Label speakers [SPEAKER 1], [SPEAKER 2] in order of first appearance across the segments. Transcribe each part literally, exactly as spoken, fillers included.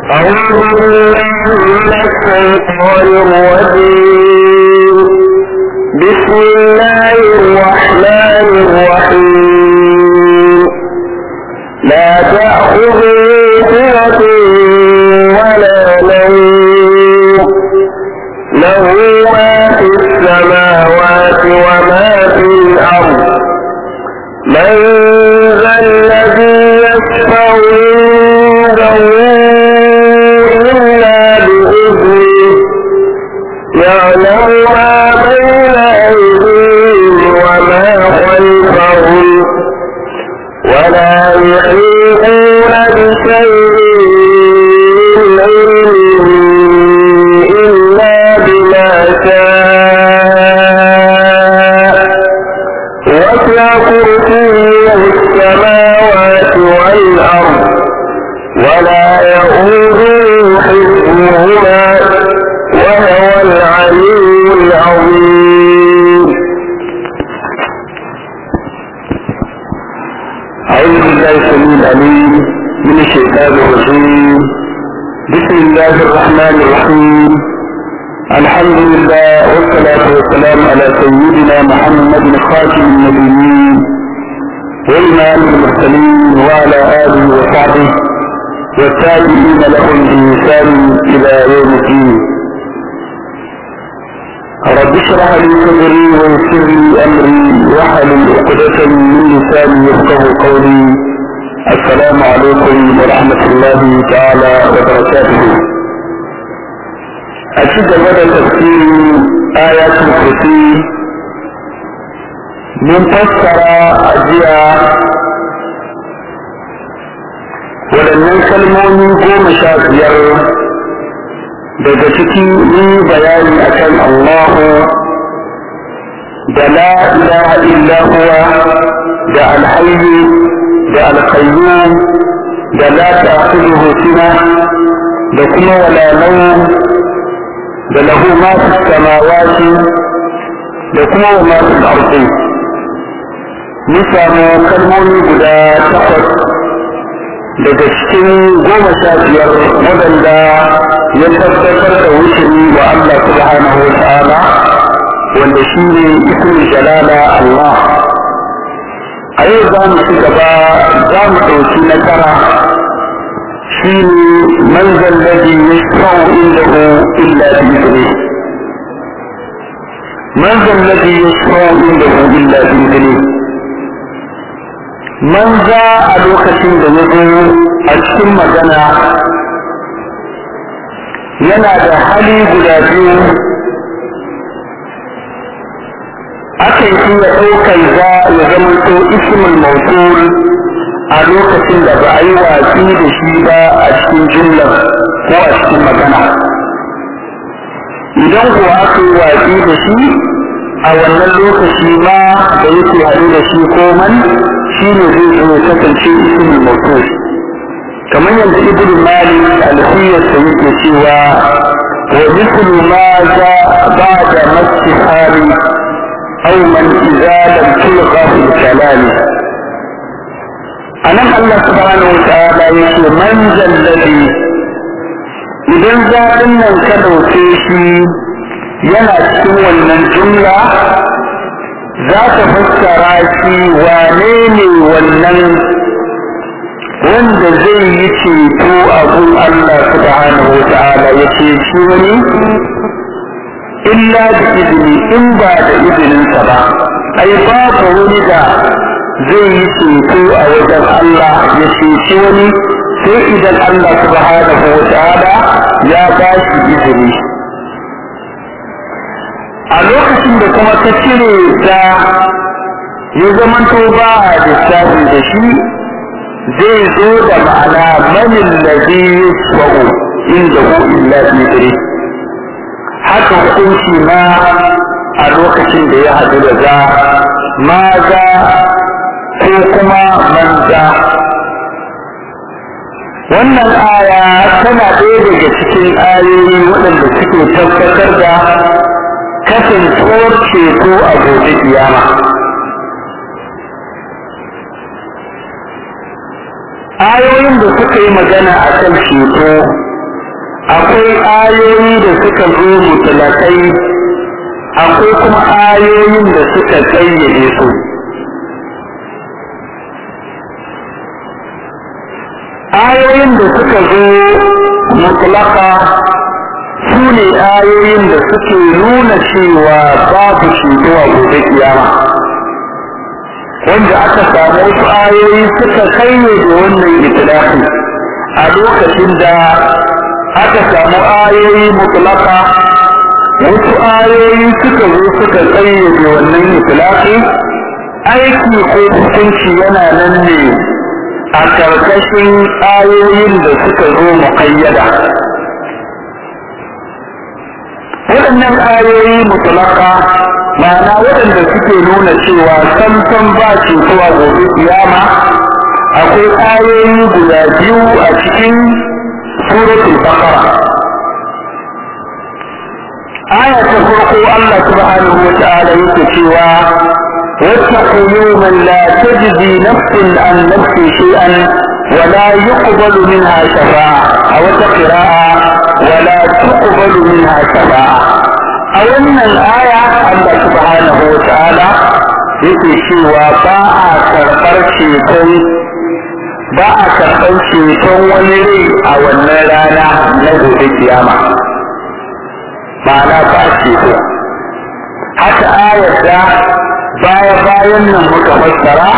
[SPEAKER 1] أعوذ بالله من الشيطان الرجيم. بسم الله الرحمن الرحيم. لا تأخذه سنة ولا نوم، له ما في السماوات وما في الأرض. من ذا الذي يشفع عنده إلا بإذنه، يعلم ما بين أيديهم وما خلفهم، ولا يحيطون بشيء من علمه إلا بما شاء، وسع كرسيه السماوات والأرض، ولا يؤوده حفظهما، وهو العلي العظيم. أعوذ بالله السميع العليم من الشيطان الرجيم. بسم الله الرحمن الرحيم. الحمد لله والصلاة والسلام على سيدنا محمد خاتم النبيين وإمام المرسلين وعلى آله وصحبه والتابعين لهم بإحسان إلى يوم الدين. رب اشرح لي صدري ويسر لي أمري واحلل عقدة من لساني يفقهوا قولي. السلام عليكم ورحمة الله تعالى وبركاته. أشد بدأ تفسير آيات الكرسي من فسر أجياء waɗannan kalmomi goma sha biyar daga ciki ni bayani akan Allahu da la ilaha illa huwa da alhayyu da alqayyum da la ta'khudhuhu sinah da kuma wala nawm da lahu ma fi samawati da kuma wa ma fi al-ardi. Mun samu kalmomi guda takwas daga cikin goma sha biyar waɗanda ya tabbatar da wuturi wa Allah subhanahu wa ta'ala, wanda shi ne ismin jalala Allah. A yau za mu ci gaba, za mu ɗauki na tara, shi ne manzan ladhi yashfa'u indahu illa bi idnihi. Manzan ladhi yashfa'u indahu illa bi idnihi. Manza a lokacin da ya zo a cikin magana yana da hali guda biyu. Akan iya ɗaukar za ya zama to ismul mawsul a lokacin da ba a yi watsi da shi ba a cikin jumlar ko a cikin magana. Idan kuwa aka yi watsi da shi a wannan lokaci ma da yake haɗu da shi ko man shi ne zai zo kasance ismul mawsul. kamar yadda ibn malik alfiyarsa yake cewa wa mithlu ma za ba'da mastihari aw man idza lam tulqa fi kalami. anan Allah subhanahu wa ta'ala yake man zalladhi, idan zaɓin nan ka ɗauke shi yana cikin wannan jumla za ta fassara shi wane ne wannan wanda zai yi ceto a gun Allah subhanahu wa ta'ala ya ceci wani illa da izini, in ba da izininsa ba. ai babu wani da zai yi ceto a wajen Allah ya ceci wani sai idan Allah subhanahu wa ta'ala ya ba shi izini. a lokacin da kuma ta cire da ya zamanto ba a lissafi da shi, zai zo da ma'ana manin ladhi yashfa'u indahu illa bi idnihi. haka hukunci ma a lokacin da ya haɗu da za maza ko kuma manza. wannan aya tana ɗaya daga cikin ayoyi waɗanda suke tabbatar da kasancewar ceto a gobe kiyama. ayoyin da suka yi magana a kan ceto akwai ayoyi da suka zo mutlakai, akwai kuma ayoyin da suka kayyade su. Ayoyin da suka zo mutlaka su ne ayoyin da suke nuna cewa babu ceto a gobe kiyama, wanda aka samu wasu ayoyi suka kayyade wannan itilafin a lokacin da aka samu ayoyi mutlaka, wasu ayoyi suka zo suka kayyade wannan itilafin. Aiki ko hukunci yana nan ne a karkashin ayoyin da suka zo muƙayyada. Waɗannan ayoyi mutlaka ma'ana waɗanda suke nuna cewa samson ba cewa gobe kiyama, akwai ayoyi guda biyu a cikin suratul baqara. Aya ta farko Allah subhanahu wa ta'ala yake cewa واتقوا يوما لا تجزي نفس عن نفس شيئا ولا يقبل منها شفاعة أو قراءة ولا تقبل منها شفاعة. أو أن الآية الله سبحانه وتعالى يقول باء كربر شيطان باء كربر شيطان ولي أو النرانا نجو القيامة معنى باء شيطان. حتى آية baya bayan nan muka fassara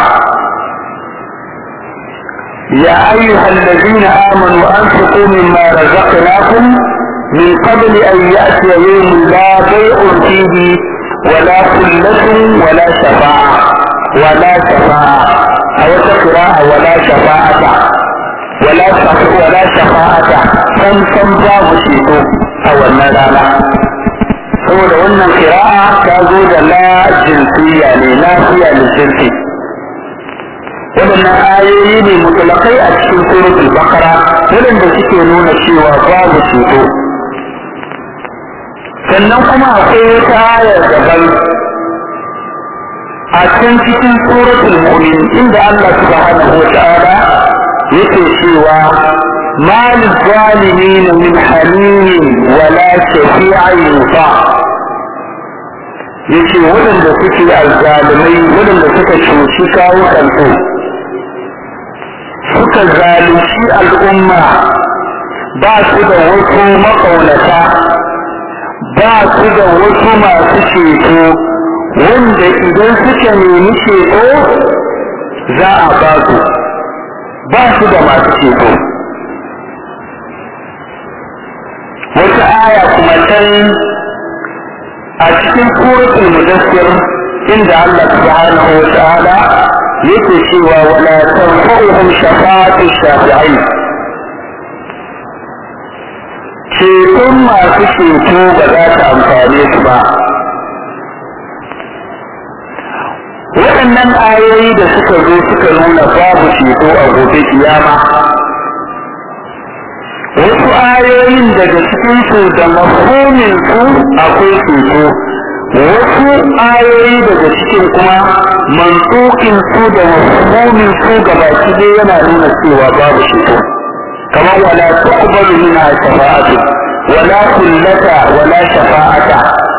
[SPEAKER 1] ya ayyuhal ladina amanu anfiqu mimma razaqnakum min qabli an ya'tiya yawmun la bay'un fihi wala khullatun wala shafa'a wala shafa'a aw taqra'a wala shafa'ata wala shafa'a wala shafa'ata san san babu ceto a wannan rana. Saboda wannan kira'a ta zo da la jinsiya ne, lafiya da jinsi. Waɗannan ayoyi ne mutlakai a cikin suratul baqara waɗanda suke nuna cewa babu ceto. Sannan kuma akwai wata ayar daban a can cikin suratul mu'min inda Allah subhanahu wa ta'ala yake cewa ما للظالمين من حميم ولا شفيع يطاع. yace waɗanda suke alzalimai waɗanda suka cuci kawo kansu suka zalunci al'umma ba su da wasu makaunata ba su da wasu masu ceto wanda idan suka nemi ceto za a ba su ba su da masu ceto. wata aya kuma can a cikin suratul mudaththir inda Allah subhanahu wa ta'ala yake cewa wala tanfa'uhum shafa'atu shafi'in. Ceton masu ceto ba za ta amfane su ba. Waɗannan ayoyi da suka zo suka nuna babu ceto a gobe kiyama, wasu ayoyin daga cikinsu da mafhumin su akwai ceto, wasu ayoyi daga cikin kuma mantukin su da mafhumin su gabaki dai yana nuna cewa babu ceto, kamar wala tuqbalu minha shafa'atu wala kullata wala shafa'ata.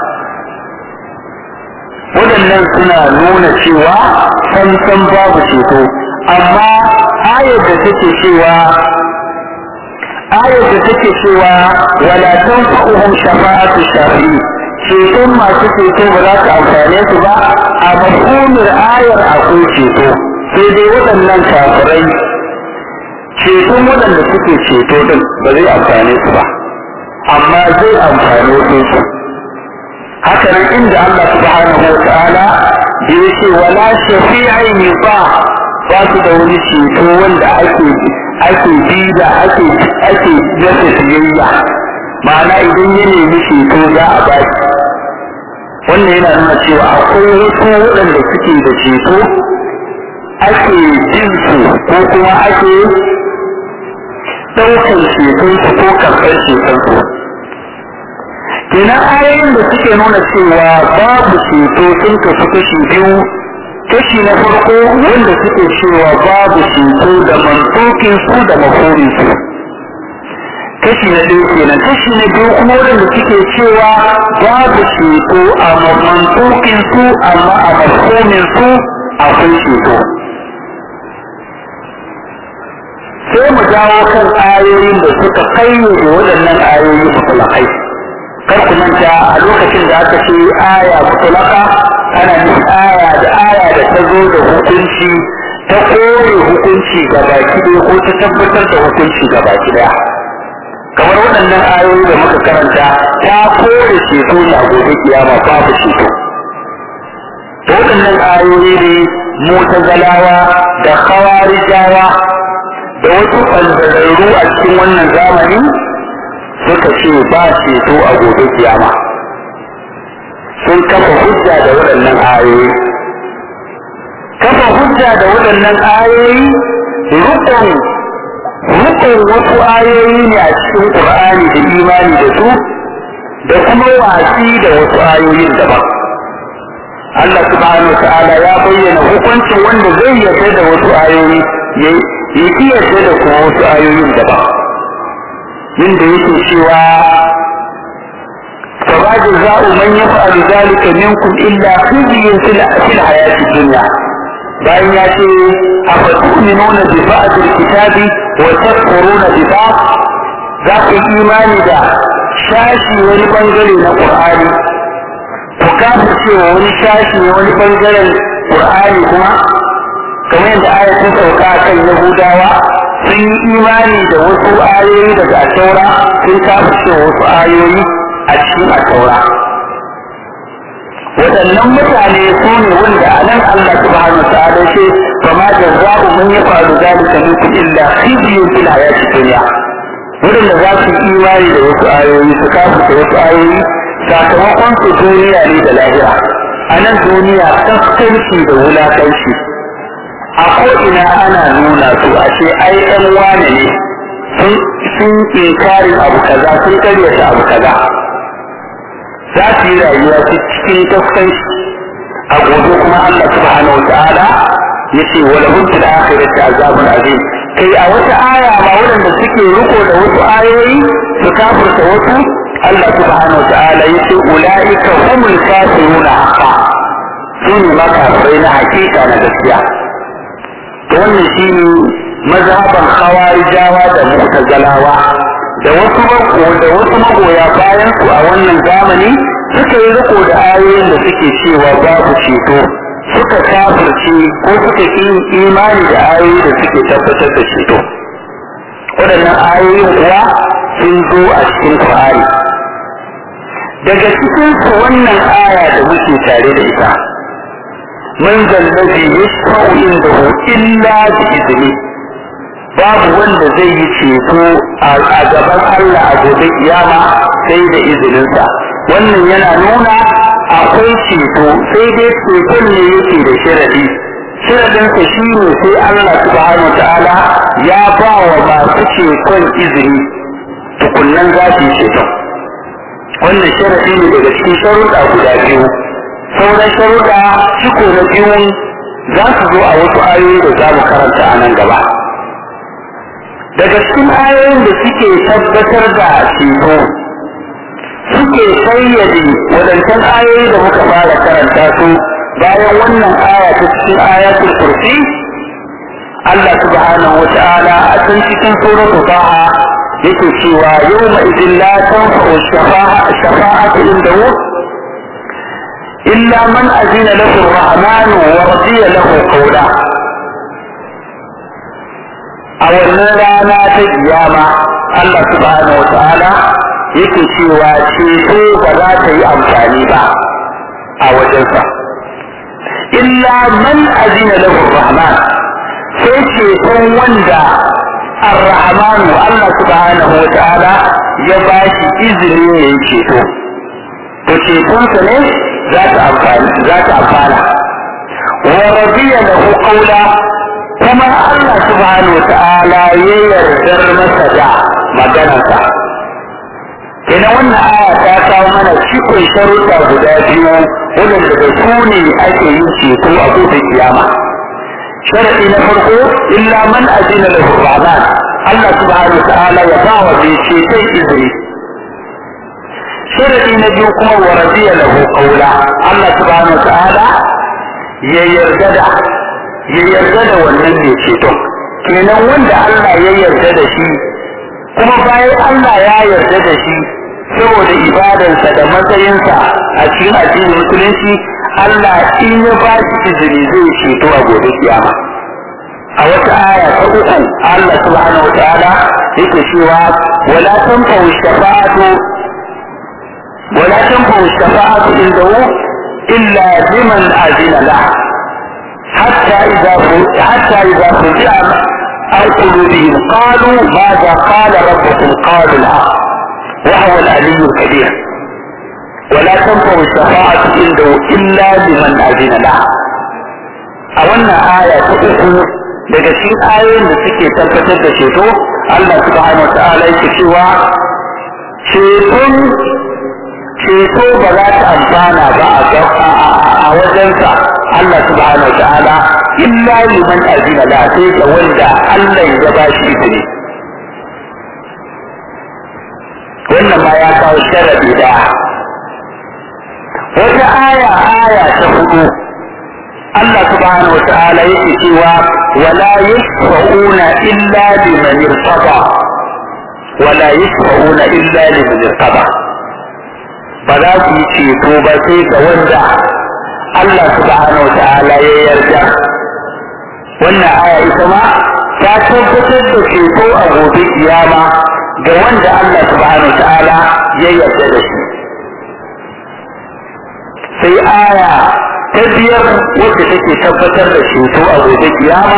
[SPEAKER 1] waɗannan suna nuna cewa san san babu ceto. Amma ayar da take cewa ayar da take cewa wala tanfa'uhum shafa'atu shafi'i, ceton masu ceto ba za ta amfane su ba, a mafhumir ayar akwai ceto, sai dai waɗannan kafirai ceton waɗanda suke ceto din ba zai amfane su ba, amma zai amfane su. haka nan inda Allah subhanahu wa ta'ala da yake wala shafi'in yuta, ba su da wani ceto wanda ake ake bida ake ake yasa biyayya, ma'ana idan ya nemi ceto za a ba shi. wannan yana nuna cewa akwai wasu waɗanda suke da ceto ake jin su ko kuma ake ɗaukar ceton su ko karɓar ceton su. kenan ayoyin da suke nuna cewa babu ceto sun kasu kashi biyu. kashi na farko wanda suke cewa babu ceto da mantokin su da maforin su. kashi na biyu kenan. Kashi na biyu kuma waɗanda suke cewa babu ceto a mantukin su amma a mafhumin su akwai ceto. sai mu dawo kan ayoyin da suka kayyade waɗannan ayoyi mutulakai. Kar ku manta a lokacin da aka ce aya mutulaka ana nufin aya da aya da ta zo da hukunci ta kore hukunci ga baki ɗaya ko ta tabbatar da hukunci ga baki ɗaya. Kamar waɗannan ayoyi da muka karanta ta kore ceto ne a gobe kiyama babu ceto. To waɗannan ayoyi ne mutazalawa da khawarijawa da wasu ɓangararru a cikin wannan zamani suka ce ba ceto a gobe kiyama. Sun kafa hujja da waɗannan ayoyi. Kafa hujja da waɗannan ayoyi rukun rukun wasu ayoyi ne a cikin Qur'ani da imani da su da kuma watsi da wasu ayoyin daban. Allah subhanahu wa ta'ala ya bayyana hukuncin wanda zai yarda da wasu ayoyi ya yi yarda da kuma wasu ayoyin daban. Inda yake cewa فما جزاء من يفعل ذلك منكم إلا خزي في الحياة الدنيا بأن يأتي أفتؤمنون ببعض الكتاب وتكفرون ببعض ذاك الإيمان دا شاشي ولبنجل القرآن وكافر شيء ولشاشي ولبنجل القرآن كما كما عند آية تسوكا كان يهودا sun yi imani da wasu ayoyi daga taura sun kafirce wasu ayoyi a cikin taura. Waɗannan mutane su ne wanda a nan Allah subhanahu wa ta'ala ce fa ma jazza'u man yaf'alu dhalika minkum illa khizyun fil hayati dunya. Waɗanda za su yi imani da wasu ayoyi su kafirce wasu ayoyi sakamakon su duniya ne da lahira. A nan duniya kaskanci da wulakanci. A ko'ina ana nuna su a ce ai ɗan wane ne sun inkarin abu kaza sun karyata abu kaza za su yi rayuwa cikin kaskanci. A gobe kuma Allah subhanahu wa ta'ala ya ce wala huntu da akhirati azabun azim. Kai a wata aya ma waɗanda suke riko da wasu ayoyi su kafirta wasu Allah subhanahu wa ta'ala ya ce ulaika humul kafiruna haqqan. Su ne makafirai na hakika na gaskiya. Wannan shi ne mazhaban khawarijawa da mu'tazalawa da wasu mako da wasu magoya bayan su a wannan zamani suka yi riko da ayoyin da suke cewa babu ceto suka kafirce ko suka yi imani da ayoyi da suke tabbatar da ceto. Waɗannan ayoyin kuwa sun zo a cikin Qur'ani. Daga cikin su wannan aya da muke tare da ita من ذا الذي يشفع عنده إلا بإذنه babu wanda zai yi ceto a gaban Allah a gobe kiyama sai da izininsa. Wannan yana nuna akwai ceto sai dai ceton ne yake da sharadi. Sharadinsa shi ne sai Allah subhanahu wa ta'ala ya ba wa masu ceton izini tukunnan za su yi ceton. Wannan sharadi ne daga cikin sharuɗa guda biyu. Sauran sharuɗa ciko na biyun za su zo a wasu ayoyi da za mu karanta a nan gaba. Daga cikin ayoyin da suke tabbatar da ceto suke sayyade waɗancan ayoyi da muka fara karanta su bayan wannan aya ta cikin ayatul kursi. Allah subhanahu wa ta'ala a can cikin suratul Taha yake cewa yawma idin la tanfa'u shafa'atu indahu إلا من أذن له الرحمن ورضي له قولا. أولنا رانا تجياما الله سبحانه وتعالى yake cewa ceto ba za ta yi amfani ba a wajensa. Illa man azina lahu rahman, sai ceton wanda ar-rahmanu Allah subhanahu wa ta'ala ya ba shi izini ya yi ceto. To cetonsa ne za ta amfana za ta amfana wa radiya lahu qawla, kuma Allah subhanahu wa ta'ala ya yardar masa da maganarsa. Kenan wannan aya ta kawo mana cikin sharuɗa guda biyu wanda da su ne ake yin ceto a gobe kiyama. Sharadi na farko illa man azina lahu rahman, Allah subhanahu wa ta'ala ya ba wa bai ceton izini. Sharadi na biyu kuma wa radiya lahu qawla, Allah subhanahu wa ta'ala ya yarda da ya yarda da wannan mai ceton. Kenan wanda Allah ya yarda da shi kuma bayan Allah ya yarda da shi saboda ibadarsa da matsayinsa a cikin addinin musulunci, Allah in ya ba shi izini zai ceto a gobe kiyama. A wata aya ta uku Allah subhanahu wa ta'ala yake cewa wala tanfa'u shafa'atu wala tanfa'u shafa'atu indahu illa liman azina lahu hatta idza hatta idza fuji'a an qulubihim qalu madha qala rabbukum qalu al-haqq wa huwa al-'aliyyu al-kabir ولا تنفع الشفاعة عنده إلا لمن أذن له. أولنا آية تقول daga cikin ayoyin da suke tabbatar da ceto, Allah subhanahu wa ta'ala yake cewa ceton ceto ba za ta amfana ba a wajensa Allah subhanahu wa ta'ala illa liman azina la, sai ga wanda Allah ya ba shi izini. Wannan ma ya kawo sharadi da wata aya aya ta hudu Allah subhanahu wa ta'ala yake cewa wala yashfa'una illa liman irtada wala yashfa'una illa liman irtada, ba za su yi ceto ba sai ga wanda Allah subhanahu wa ta'ala ya yarda. Wannan aya ita ma ta tabbatar da ceto a gobe kiyama ga wanda Allah subhanahu wa ta'ala ya yarda da shi. Sai aya ta biyar wacce take tabbatar da ceto a gobe kiyama,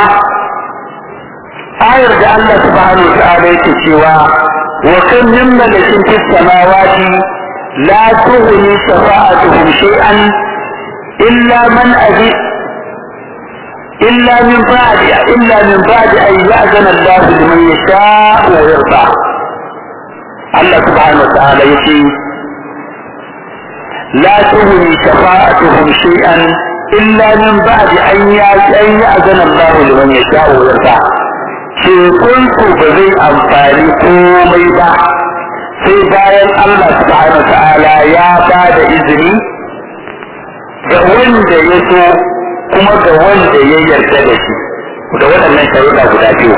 [SPEAKER 1] ayar da Allah subhanahu wa ta'ala yake cewa wa kan min malakin fis samawati la tughni shafa'atuhum shay'an illa man azina illa min ba'di illa min ba'di an ya'zana Allah liman yasha'u wa yarda. Allah subhanahu wa ta'ala yake لا تغني شفاعتهم شيئا إلا من بعد أن يأذن الله لمن يشاء ويرضى. cetonsu ba zai amfani komai ba sai bayan Allah subhanahu wa ta'ala ya ba da izini ga wanda ya so kuma ga wanda ya yarda da shi, da waɗannan sharuɗa guda biyu.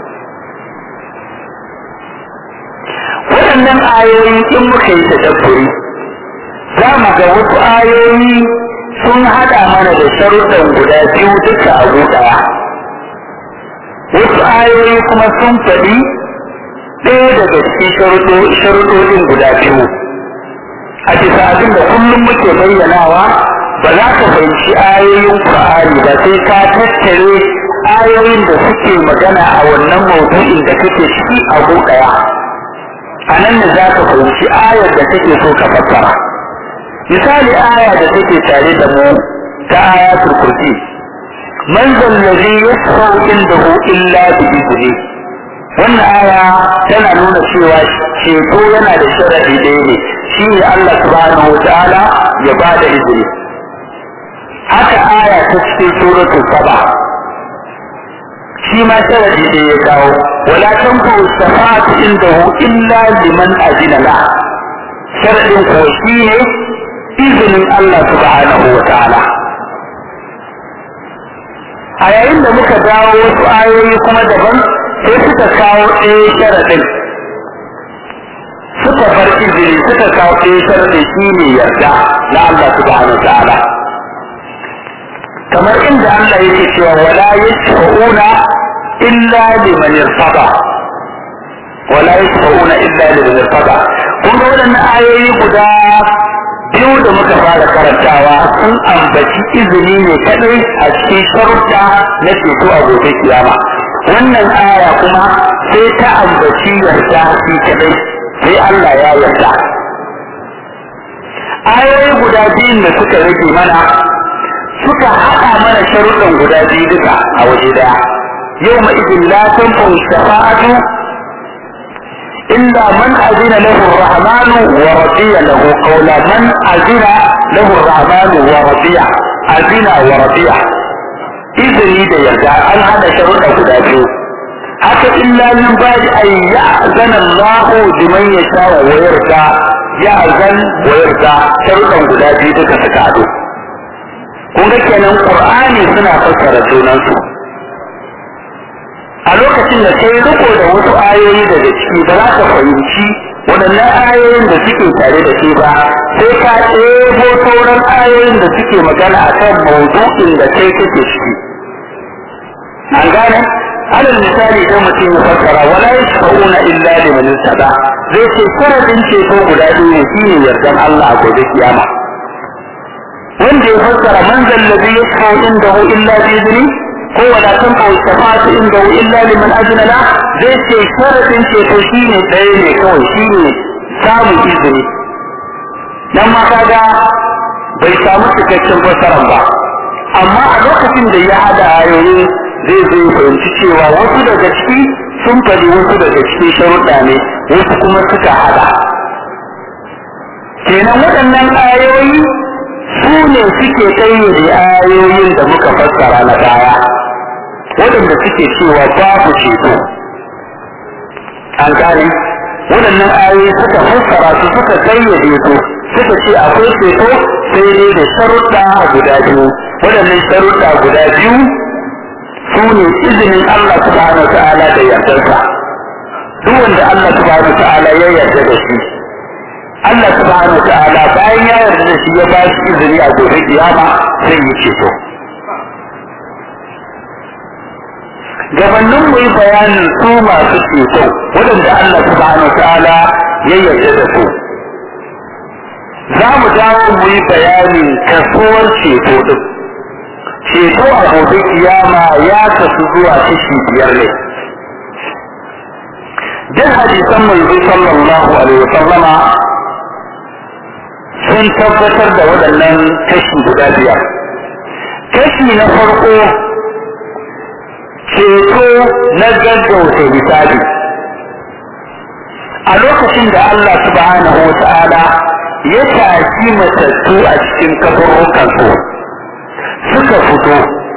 [SPEAKER 1] Waɗannan ayoyi in muka yi tadabburi za mu ga wasu ayoyi sun haɗa mana da sharuɗan guda biyu duka a ɗaya. Wasu ayoyi kuma sun faɗi ɗaya daga cikin sharuɗoɗin guda biyu. A bisa abin da kullum muke bayyanawa, ba za ka fahimci ayoyin Qur'ani ba sai ka tattare ayoyin da suke magana a wannan maudu'in da kake ciki a ɗaya. A nan ne za ka fahimci ayar da kake so ka fassara. Misali aya da take tare da mu ta ayatul kursi, man zallazi yasfa'u indahu illa bi idni. Wannan aya tana nuna cewa ceto yana da sharadi ɗaya ne, shi ne Allah subhanahu wa ta'ala ya ba da izini. Haka aya ta cikin suratul saba, shi ma sharadi ɗaya ya kawo, wala tanfa'u shafa'atu indahu illa liman azina la. Sharadin ko shi ne izinin Allah subhanahu wa ta'ala. A yayin da muka dawo wasu ayoyi kuma daban sai suka kawo ɗaya sharaɗin, suka bar izini suka kawo ɗaya sharaɗin shi ne yarda na Allah subhanahu wa ta'ala. Kamar inda Allah yake cewa wala yashfa'una illa liman irtada wala yashfa'una illa liman irtada. Kun ga waɗannan ayoyi guda biyu da muka fara karantawa sun ambaci izini ne kadai a cikin sharuɗa na ceto a gobe kiyama. Wannan aya kuma sai ta ambaci yarda shi kadai, sai Allah ya yarda. Ayoyi guda biyun da suka rage mana suka haɗa mana sharuɗan guda biyu duka a waje daya. Yau ma idin la tanfa'u shafa'atu إلا من أذن له الرحمن ورضي له قولا. من أذن له الرحمن ورضي أذن ورضي إذن da yarda an hada sharuɗa guda biyu. haka illa min ba'di an ya'zana Allahu liman yasha'u wa yarda ya'zan wa yarda sharuɗan guda biyu duka suka haɗu kun ga kenan Qur'ani suna fassara junansu a lokacin da kai riko da wasu ayoyi daga ciki ba za ka fahimci waɗannan ayoyin da suke tare da ke ba sai ka ɗebo sauran ayoyin da suke magana a kan mawdu'in da kai kake ciki an gane alal misali idan mutum ya fassara wala yashfa'una illa liman irtada zai ce sharadin ceto guda biyu ne shine yardan Allah a gobe kiyama wanda ya fassara man zallabi yashfa'u indahu illa bi idni ko wala tanfa'u shafa'atu indahu illa liman adna la zai ce sharadin ceto shine ɗaya ne kawai shine samun izini dan ma kaga bai samu cikakken fassaran ba amma a lokacin da ya hada ayoyi zai zai fahimci cewa wasu daga ciki sun faɗi wasu daga ciki sharuɗa ne wasu kuma suka hada kenan waɗannan ayoyi su ne suke ƙayyade ayoyin da muka fassara na baya waɗanda suke cewa babu ceto an gane waɗannan ayoyi suka fassara su suka ƙayyade su suka ce akwai ceto sai dai da sharuɗa guda biyu waɗannan sharuɗa guda biyu su ne izinin Allah subhanahu wa ta'ala da yardarsa duk wanda Allah subhanahu wa ta'ala ya yarda da shi Allah subhanahu wa ta'ala bayan ya yarda da shi ya ba shi izini a gobe kiyama sai yi ceto gabanin mu yi bayanin su masu ceto waɗanda Allah subhanahu wa ta'ala ya yarda da su za mu dawo mu yi bayanin kasuwar ceto din ceto a gobe kiyama ya kasu zuwa kashi biyar ne duk hadisan manzo sallallahu alaihi wasallama sun tabbatar da waɗannan kashi guda biyar kashi na farko ceto na gaggauta hisabi a lokacin da Allah subhanahu wa ta'ala ya tashi matattu a cikin kaburrukansu suka fito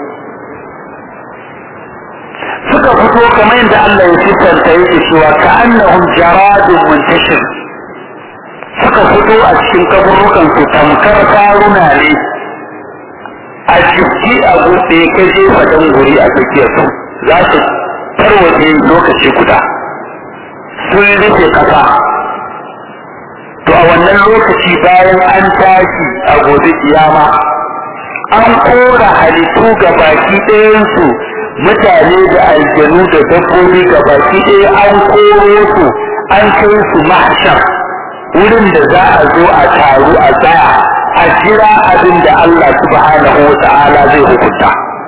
[SPEAKER 1] suka fito kamar yadda Allah ya sifanta yake cewa ka annahum jaradun muntashir suka fito a cikin kaburrukan su tamkar karuna ne a jiki a buɗe ka jefa dan guri a tsakiyar su za su tarwaje lokaci guda sun rufe kasa to a wannan lokaci bayan an tashi a gobe kiyama an kora halittu ga baki ɗayansu mutane da aljanu da dabbobi ga baki ɗaya an koro su an kai su mahshar wurin da za a zo a taru a tsaya a jira abin da Allah subhanahu wa ta'ala zai hukunta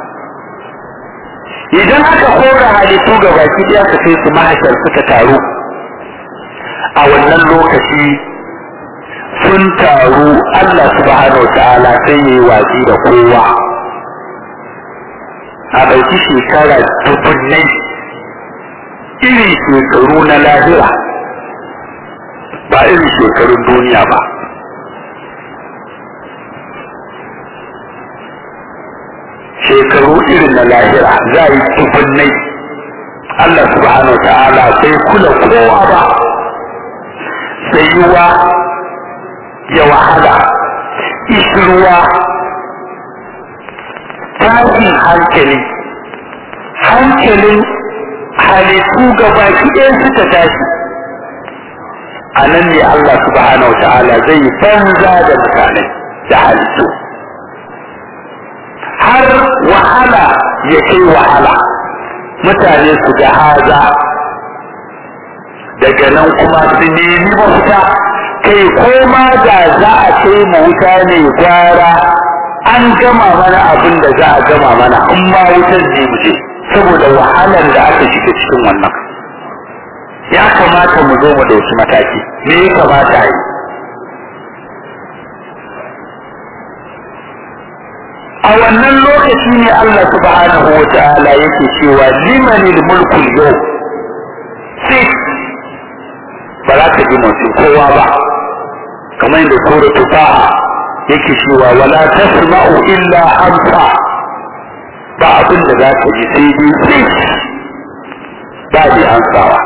[SPEAKER 1] idan aka kora halittu ga baki ɗaya ka kai su mahshar suka taru a wannan lokaci sun taru Allah subhanahu wa ta'ala sai yi watsi da kowa a ɗauki shekara dubunnai irin shekaru na lahira ba irin shekarun duniya ba shekaru irin na lahira za a yi dubunnai Allah subhanahu wa ta'ala sai kula kowa ba sai yiwa ya wahala ishirwa tashin hankali hankalin halittu gabaki ɗaya suka tashi a nan ne Allah subhanahu wa ta'ala zai banza da mutane da halittu har wahala ya kai wahala mutane su ga haza daga nan kuma su nemi mafita kai koma da za a kai mu wuta ne gwara an gama mana abin da za a gama mana in ma wutar ne mu je saboda wahalar da aka shiga cikin wannan ya kamata mu zo mu dauki mataki me ya kamata yi a wannan lokaci ne Allah subhanahu wa ta'ala yake cewa limanil mulku yau sai ba za ka ji mutum kowa ba kamar yadda suratu taha yake cewa wala tasma'u illa hamsa ba abin da za ka ji sai dai sai ne ansawa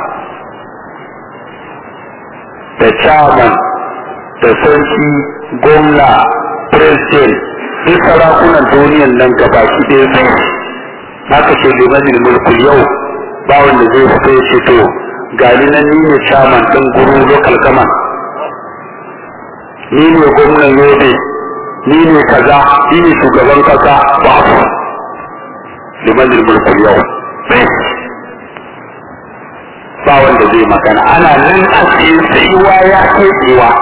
[SPEAKER 1] da chairman da sarki gwamna president duk sarakunan duniyan nan gabaki ɗaya sai haka ce limanin mulkul yau ba wanda zai fito ya ce to gani nan ni ne chairman ɗin guru local government ni ne gwamnan yobe ni ne kaza ni ne shugaban kasa ba ku limanin mulkul yau ba wanda zai magana ana nan a cikin tsayuwa ya kai tsayuwa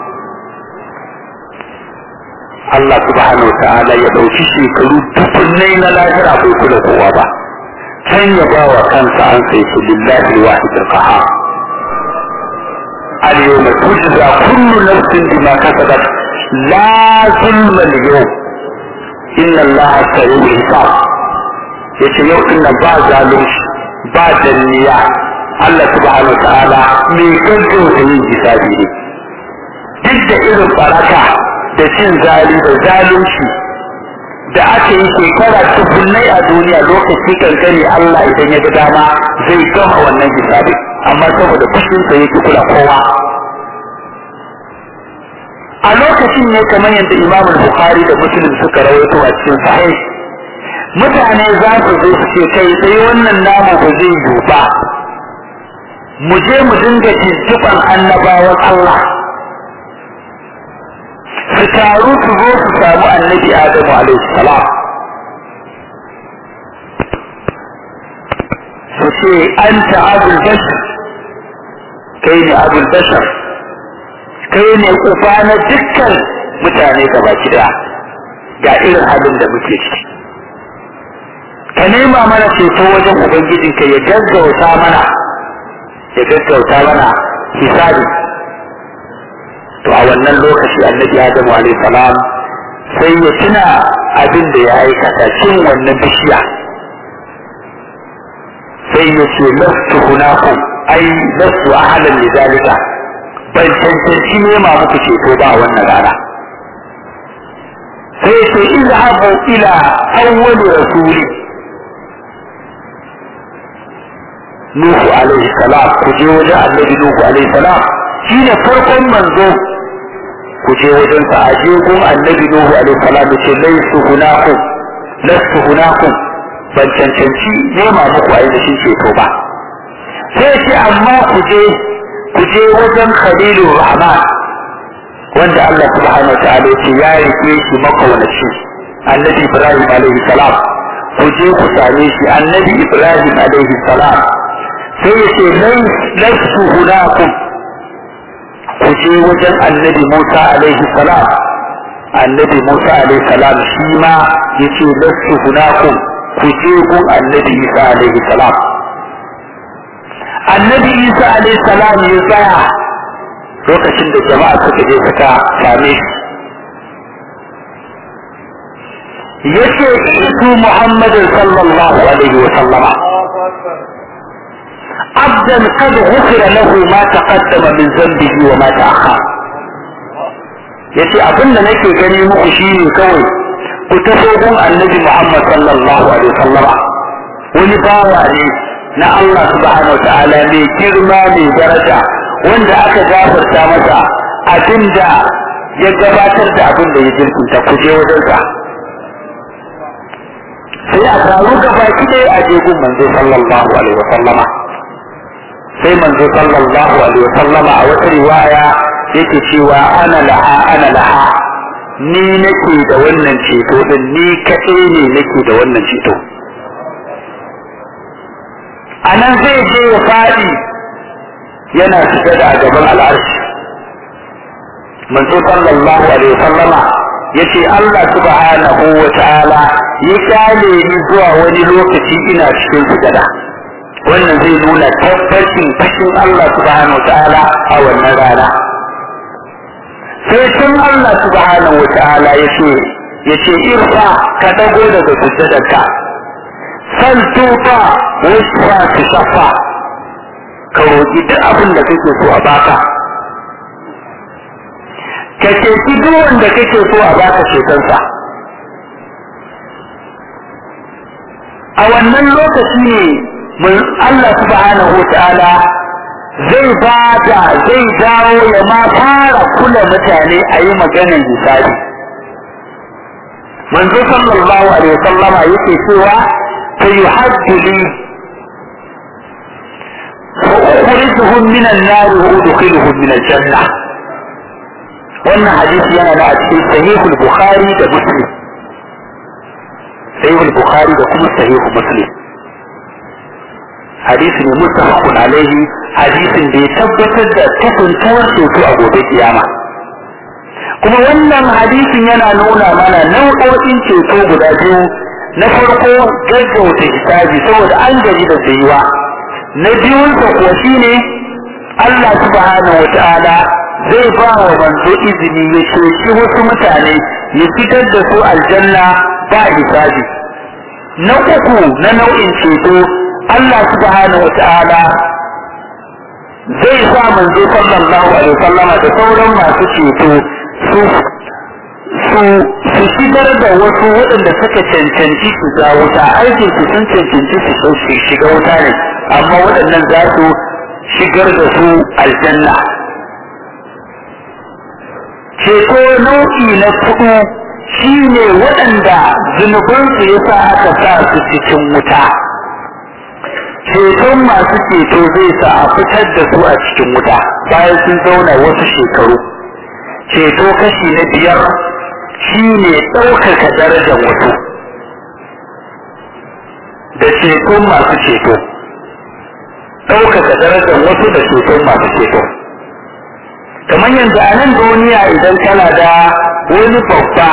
[SPEAKER 1] Allah subhanahu wa ta'ala ya dauki shekaru tukunnai na lahira bai kula kowa ba can ya ba wa kansa an sai su lillahi wahid al-qahhar al-yawma tujza kullu nafsin bima kasabat la zulma al-yawm inna Allaha sari'ul hisab yace yau din nan ba zalunci ba danniya Allah subhanahu wa ta'ala mai gaggauta yin hisabi ne duk da irin baraka da cin zali da zalunci da aka yi shekara tukunnai a duniya lokaci kankani Allah idan ya ga dama zai gama wannan hisabi amma saboda fushinsa yake kula kowa a lokacin ne kamar yadda Imam Bukhari da Muslim suka rawaito a cikin sahih mutane za su zo su ce kai sai wannan namu ba zai yi ba mu je mu dinga tuntuɓan annabawan Allah su taru su zo su samu annabi Adamu alaihi salam su ce anta abul bashar kai ne abul bashar kai ne uba na dukkan mutane gaba daya ga irin halin da muke ciki ka nema mana ceto wajen ubangijinka ya gaggauta mana ya gaggauta mana hisabi to a wannan lokaci annabi Adamu alayhi salam sai ya tuna abin da ya aikata cin wannan bishiya sai ya ce lastu hunakum ai lastu ahalan lidalika ban cancanci nema muku ceto ba wannan rana sai ya ce izhabu ila awwal rasuli Nuhu alaihi salam ku je wajen annabi Nuhu alaihi salam shi ne farkon manzo ku je wajen sa a je gun annabi Nuhu alaihi salam ce laisu hunakum lastu hunakum ban cancanci nema muku a da shi ceto ba sai ce amma ku je ku je wajen Khalilur Rahman wanda Allah subhanahu wa ta'ala ce ya rike shi makaunaci annabi Ibrahim alaihi salam ku je ku same shi annabi Ibrahim alaihi salam sai ya ce laisu hunakum ku je wajen annabi Musa alaihi salam annabi Musa alaihi salam shi ma ya ce laisu hunakum ku je gun annabi Isa alaihi salam annabi Isa alaihi salam ya tsaya lokacin da jama'a suka je suka same shi yace isu Muhammadin sallallahu alaihi wa sallama عبدا قد غفر له ما تقدم من ذنبه وما تأخر yace abin da nake gani muku shine kawai ku tafi gun annabi Muhammad sallallahu alaihi wasallam wani bawa ne na Allah subhanahu wa ta'ala mai girma mai daraja wanda aka gafarta masa abinda ya gabatar da abin da ya jirkunta ku je wajen sa sai a taru gaba ki a je gun manzo sallallahu alaihi wasallama sai manzo sallallahu alaihi wasallama a wata riwaya yake cewa ana laha ana laha ni nake da wannan ceto din ni kaɗai ne nake da wannan ceto anan zai je ya faɗi yana shiga da gaban al'arshi manzo sallallahu alaihi wasallama yace Allah subhanahu wa ta'ala ya kyale ni zuwa wani lokaci ina cikin sujada wannan zai nuna tabbacin fashin Allah subhanahu wa ta'ala a wannan rana sai tun Allah subhanahu wa ta'ala yace yace irfa ka dago daga sujjadarka sal tufa washfa shafa ka roki duk abin da kake so a baka ka ce duk wanda kake so a baka shekansa a wannan lokaci ne mun Allah subhanahu wataala zai bada zai dawo ya ma fara kula mutane a yi maganar hisabi. manzo sallallahu alaihi wasallam yake cewa fa yuhaddu li fa ukhrijuhum min an-nar wa udkhiluhum min al-jannah. wannan hadisi yana da cikin sahihul bukhari da muslim sahihul bukhari da kuma sahihul muslim. hadisi ne muttafaqun alaihi, hadisin da ya tabbatar da kasancewar ceto a gobe kiyama. kuma wannan hadisin yana nuna mana nau'o'in ceto guda biyu. na farko gaggauta hisabi saboda an gaji da tsayuwa. na biyunsa kuwa shine Allah subhanahu wata'ala zai ba wa manzo izini ya ceci wasu mutane ya fitar da su aljanna ba hisabi. na uku na nau'in ceto Allah subhanahu wata'ala zai sa manzo sallallahu alaihi wasallama da sauran masu ceto su su su shigar da wasu waɗanda suka cancanci su ga wuta, aikin su sun cancanci su shiga wuta ne, amma waɗannan za su shigar da su aljanna. ceto nau'i na hudu shi ne waɗanda zunubansu ya sa aka sa su cikin wuta. ceton masu ceto zai sa a fitar da su a cikin wuta bayan sun zauna wasu shekaru. ceto kashi na biyar shi ne ɗaukaka darajar wasu da ceton masu ceto. ɗaukaka darajar wasu da ceton masu ceto. kamar yanzu a nan duniya idan kana da wani babba,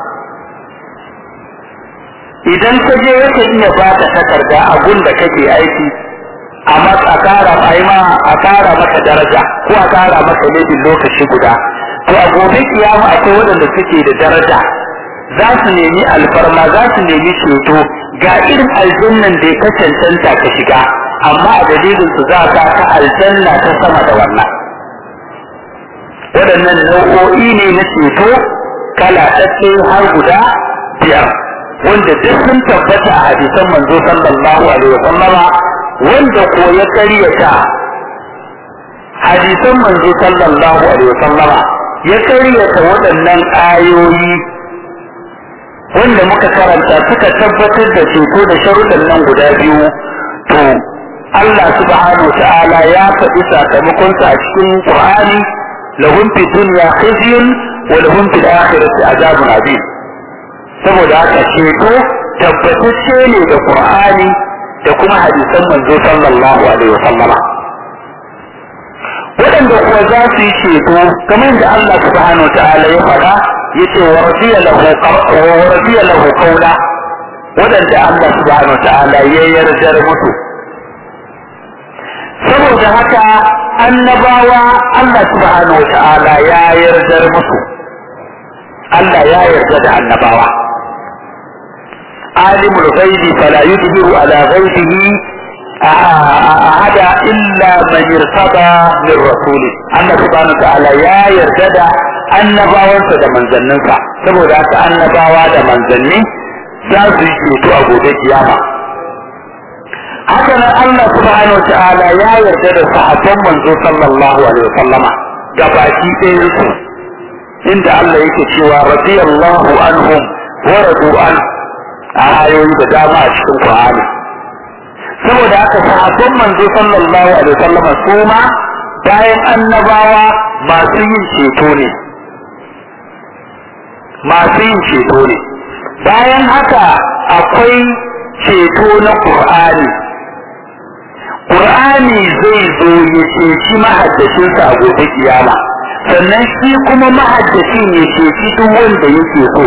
[SPEAKER 1] idan ka je yake iya baka takarda a gun da kake aiki amma a kara a kara maka daraja ko a kara maka lebin lokaci guda, to a gobe kiyama akwai waɗanda suke da daraja za su nemi alfarma, za su nemi ceto ga irin aljannan da ya cancanta ka shiga, amma a dalilin su za ka ta aljanna ta sama da wannan. waɗannan nau'o'i ne na ceto kala ɗaɗɗe har guda biyar, wanda duk sun tabbata a hadisan manzo sallallahu alaihi wa sallama. wanda ko ya karyata hadisan manzo sallallahu alaihi wa sallama ya karyata waɗannan ayoyi wanda muka karanta suka tabbatar da ceto da sharuɗan nan guda biyu, to Allah subhanahu wa ta'ala ya faɗi sakamakonsa a cikin Qur'ani: lahum fi dunya khizyun wa lahum fil akhirati azabun azim. saboda haka ceto tabbatacce ne da Qur'ani da kuma hadisan manzo sallallahu alaihi wa sallama. waɗanda kuwa za su yi ceto kamar da Allah subhanahu ta'ala ya faɗa yace wa radiya lahu wa radiya lahu qawla, waɗanda Allah subhanahu ta'ala ya yarda musu. saboda haka annabawa Allah subhanahu ta'ala ya yarda musu, Allah ya yarda da annabawa. عالم الغيب فلا يظهر على غيبه أحد إلا من ارتضى من رسوله. الله سبحانه وتعالى يا يرتدى annabawansa da manzanninsa, saboda haka annabawa da manzanni za su yi ceto a gobe kiyama. haka nan Allah subhanahu wataala ya yarda da sahabban manzo sallallahu alaihi wasallama gabaki ɗayan su, inda Allah yake cewa radiyallahu anhum wa radu an, a ayoyi da dama a cikin Qur'ani. saboda haka sahabban manzo sallallahu alaihi wasallama su ma bayan annabawa masu yin ceto ne masu yin ceto ne bayan haka akwai ceto na Qur'ani. Qur'ani zai zo ya ceci mahaddacinsa a gobe kiyama, sannan shi kuma mahaddacin ya ceci duk wanda yake so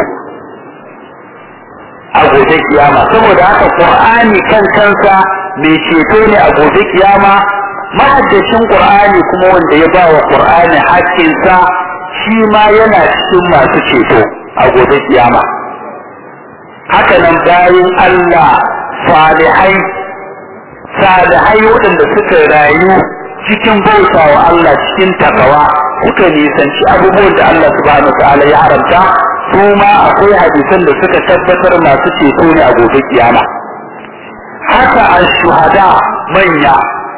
[SPEAKER 1] a gobe kiyama. saboda haka Qur'ani kan kansa mai ceto ne a gobe kiyama, mahaddacin Qur'ani kuma wanda ya ba wa Qur'ani haƙƙinsa shi ma yana cikin masu ceto a gobe kiyama. haka nan bayan Allah salihai salihai waɗanda suka rayu cikin bauta wa Allah cikin takawa, suka nisanci abubuwan da Allah subhanahu wa ta'ala ya haramta, su ma akwai hadisan da suka tabbatar masu ceto ne a gobe kiyama. haka shuhada manya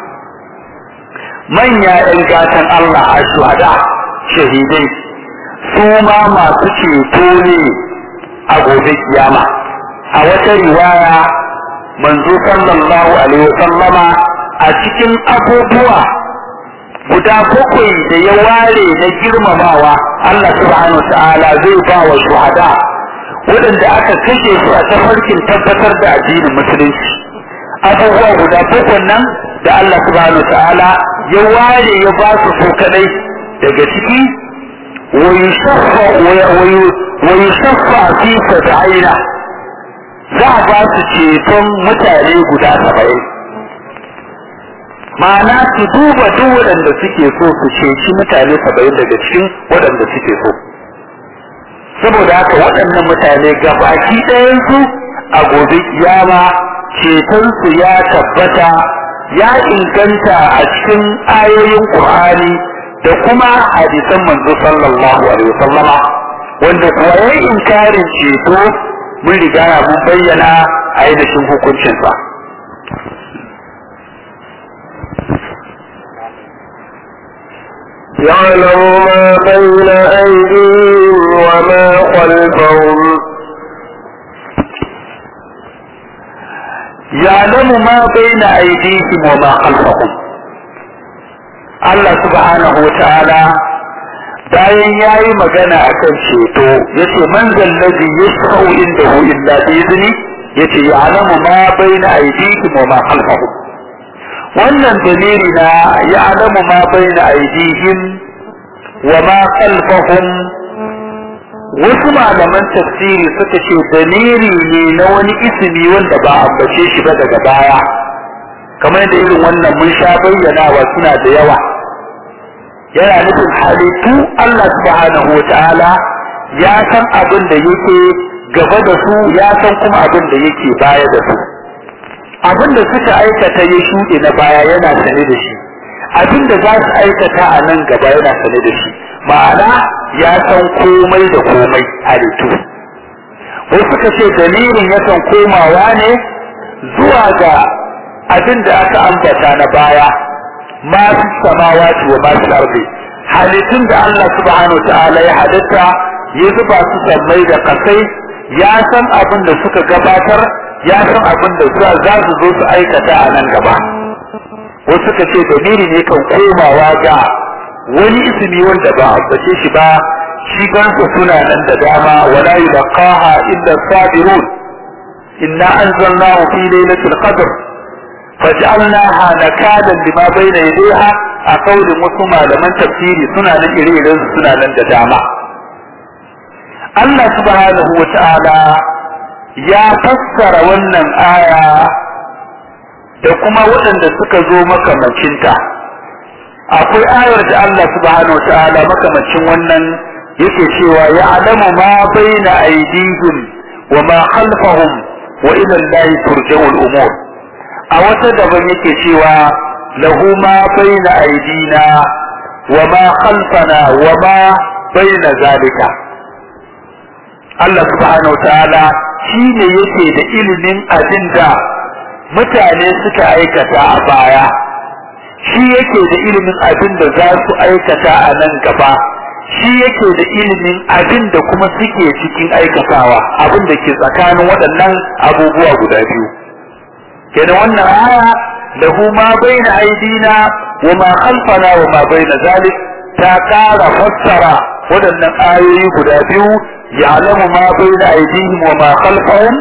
[SPEAKER 1] manya ɗan gatan Allah a shuhada shahidai su ma masu ceto ne a gobe kiyama. A wata riwaya manzo sallallahu alaihi wasallama a cikin abubuwa guda bakwai da ya ware na girmamawa Allah subhanahu ta'ala zai ba wa shuhada waɗanda aka kashe su a tafarkin tabbatar da addinin musulunci. Abubuwa guda bakwai nan da Allah subhanahu ta'ala ya ware ya ba su su kadai daga ciki wa yushaffa fi sab'ina za a ba su ceton mutane guda saba'in. Ma'ana su duba duk waɗanda suke so su ceci mutane saba'in daga cikin waɗanda suke so. Saboda haka waɗannan mutane gabaki ɗayansu a gobe kiyama cetonsu ya tabbata ya inganta a cikin ayoyin Qur'ani da kuma hadisan manzo sallallahu alaihi wasallama, wanda kuwa ya inkarin ceto mun riga mun bayyana ainihin hukuncinsa.
[SPEAKER 2] يعلم ما بين أيديهم وما خلفهم
[SPEAKER 1] يعلم ما بين أيديهم وما خلفهم. Allah subhanahu wa ta'ala bayan ya yi magana a kan ceto ya ce man zallazi ya shafa'u inda hu illa bi izini ya ce ya alamu ma bai na aidihim wa ma khalfahum. Wannan dalili na ya alamu ma bai na aidihim wa ma khalfahum, wasu malaman tafsiri suka ce dalili ne na wani ismi wanda ba ambace shi ba daga baya, kamar da irin wannan mun sha bayyanawa suna da yawa. Yana nufin halittu Allah subhanahu wa ta'ala ya san abin da yake gaba da su, ya san kuma abin da yake baya da su. Abin da suka aikata ya shuɗe na baya yana sane da shi, abin da za su aikata a nan gaba yana sane da shi. Ma'ana ya san komai da komai halittu. Wasu suka ce dalilin yakan komawa ne zuwa ga abin da aka ambata na baya, masu samawati wa masu ardi, halittun da Allah subhanahu wa ta'ala ya halitta ya zuba su sammai da kasai, ya san abin da suka gabatar, ya san abin da za su zo su aikata a nan gaba. Wasu suka ce dalili ne kan komawa ga wani ismi wanda ba a bace shi ba, shi kansa suna nan da dama, wala yulqaha illa sabirun, inna anzalnahu fi lailatul qadr faj'alnaha nakadan lima bayna yadayha. A kaulin wasu malaman tafsiri suna nan ire-iren suna nan da dama. Allah subhanahu wa ta'ala ya fassara wannan aya da kuma waɗanda suka zo makamancinta. Akwai ayar da Allah subhanahu wa ta'ala makamancin wannan yake cewa ya alamu ma baina aydihim wa ma khalfahum wa ila Allahi turja'ul umur. A wata daban yake cewa lahu ma baina aydina wa ma khalfana wa ma baina zalika. Allah subhanahu wa ta'ala shine yake da ilimin abin da mutane suka aikata a baya, shi yake da ilimin abin da za su aikata a nan gaba, shi yake da ilimin abin da kuma suke cikin aikatawa, abin da ke tsakanin waɗannan abubuwa guda biyu. Kenan wannan aya lahu ma baina aidina wa ma khalfana wa ma baina zalik ta ƙara fassara waɗannan ayoyi guda biyu, ya'lamu ma baina aidihim wa ma khalfahum.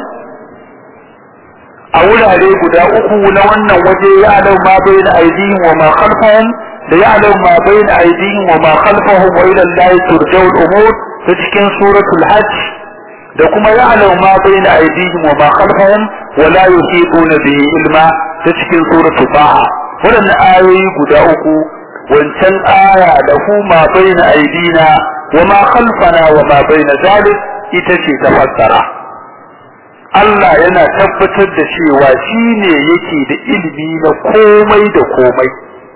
[SPEAKER 1] A wurare guda uku na wannan waje ya'lamu ma baina aidihim wa ma khalfahum da ya'lamu ma baina aidihim wa ma khalfahum wa ila Allahi turja'ul umur ta cikin suratul hajj, da kuma ya'lamu ma baina aidihim wa ma khalfahum wa la yuhituna bihi ilma ta cikin suratul taha. Wadannan ayoyi guda uku, wancan aya da hu ma baina aidina wa ma khalfana wa ma baina zalik ita ce ta fassara. Allah yana tabbatar da cewa shi ne yake da ilimi na komai da komai.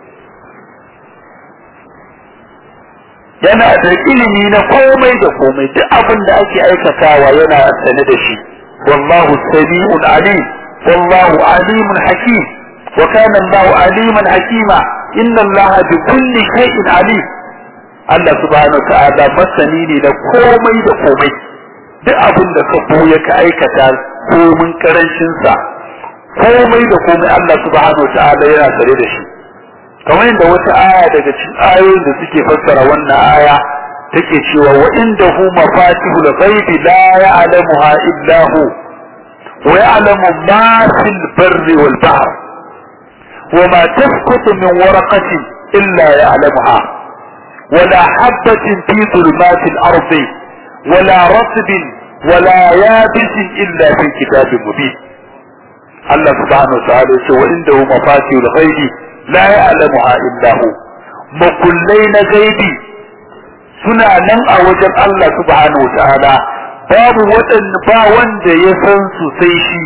[SPEAKER 1] Yana da ilimi na komai da komai, duk abin da ake aikatawa yana sane da shi. Wallahu sami'un alim, wallahu alimun hakim. wa kana Allahu aliman hakima inna Allaha bi kulli shay'in alim Allah subhanahu wa ta'ala masani ne da komai da komai duk abin da ka boye ka aikata komin karancin sa komai da komai Allah subhanahu wa ta'ala yana sare da shi kamar yadda wata aya daga cikin ayoyin da suke fassara wannan aya take cewa wa indahu mafatihul ghaibi la ya'lamuha illa hu wa ya'lamu ma fil barri wal bahr wa ma tasqutu min waraqatin illa ya'lamuha ولا حبة في ظلمات الأرض ولا رطب ولا يابس إلا في كتاب مبين الله سبحانه وتعالى وعنده مفاتيح الغيب لا يعلمها إلا هو مكلين غيبي suna nan a wajen Allah subhanahu wataala babu waɗanda ba wanda ya san su sai shi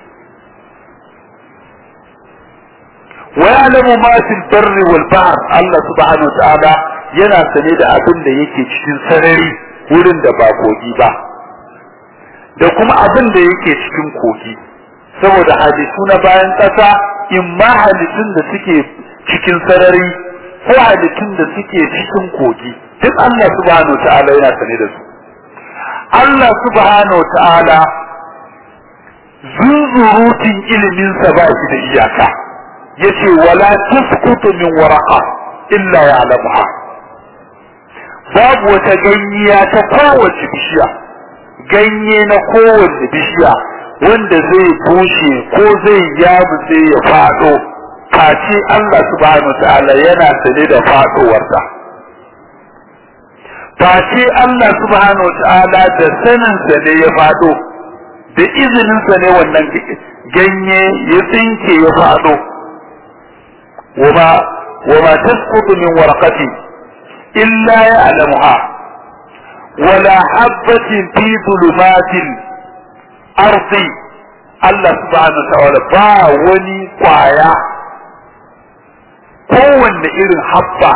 [SPEAKER 1] wa ya'lamu ma fil barri wal bahr Allah subhanahu wataala yana sane da abin da yake cikin sarari wurin da ba kogi ba da kuma abin da yake cikin kogi saboda halittu na bayan ƙasa in ma halittun da suke cikin sarari ko halittun da suke cikin kogi duk Allah subhanahu ta'ala yana sane da su Allah subhanahu ta'ala zunzurutun ilimin sa ba shi da iyaka yace wala tasqutu min waraqa illa ya'lamuha babu wata ganyiya ta kowace bishiya ganye na kowace bishiya wanda zai bushe ko zai yabu sai ya fado face Allah subhanahu ta'ala yana sane da fadowarsa face Allah subhanahu ta'ala da sanin sa ne ya fado da izinin sa ne wannan ganye ya tsinke ya fado wama wama tasqutu min warqati illa ya'lamuha wala habatin fi dhulumatil ardi Allah subhanahu ta'ala ba wani kwaya kowanne irin habba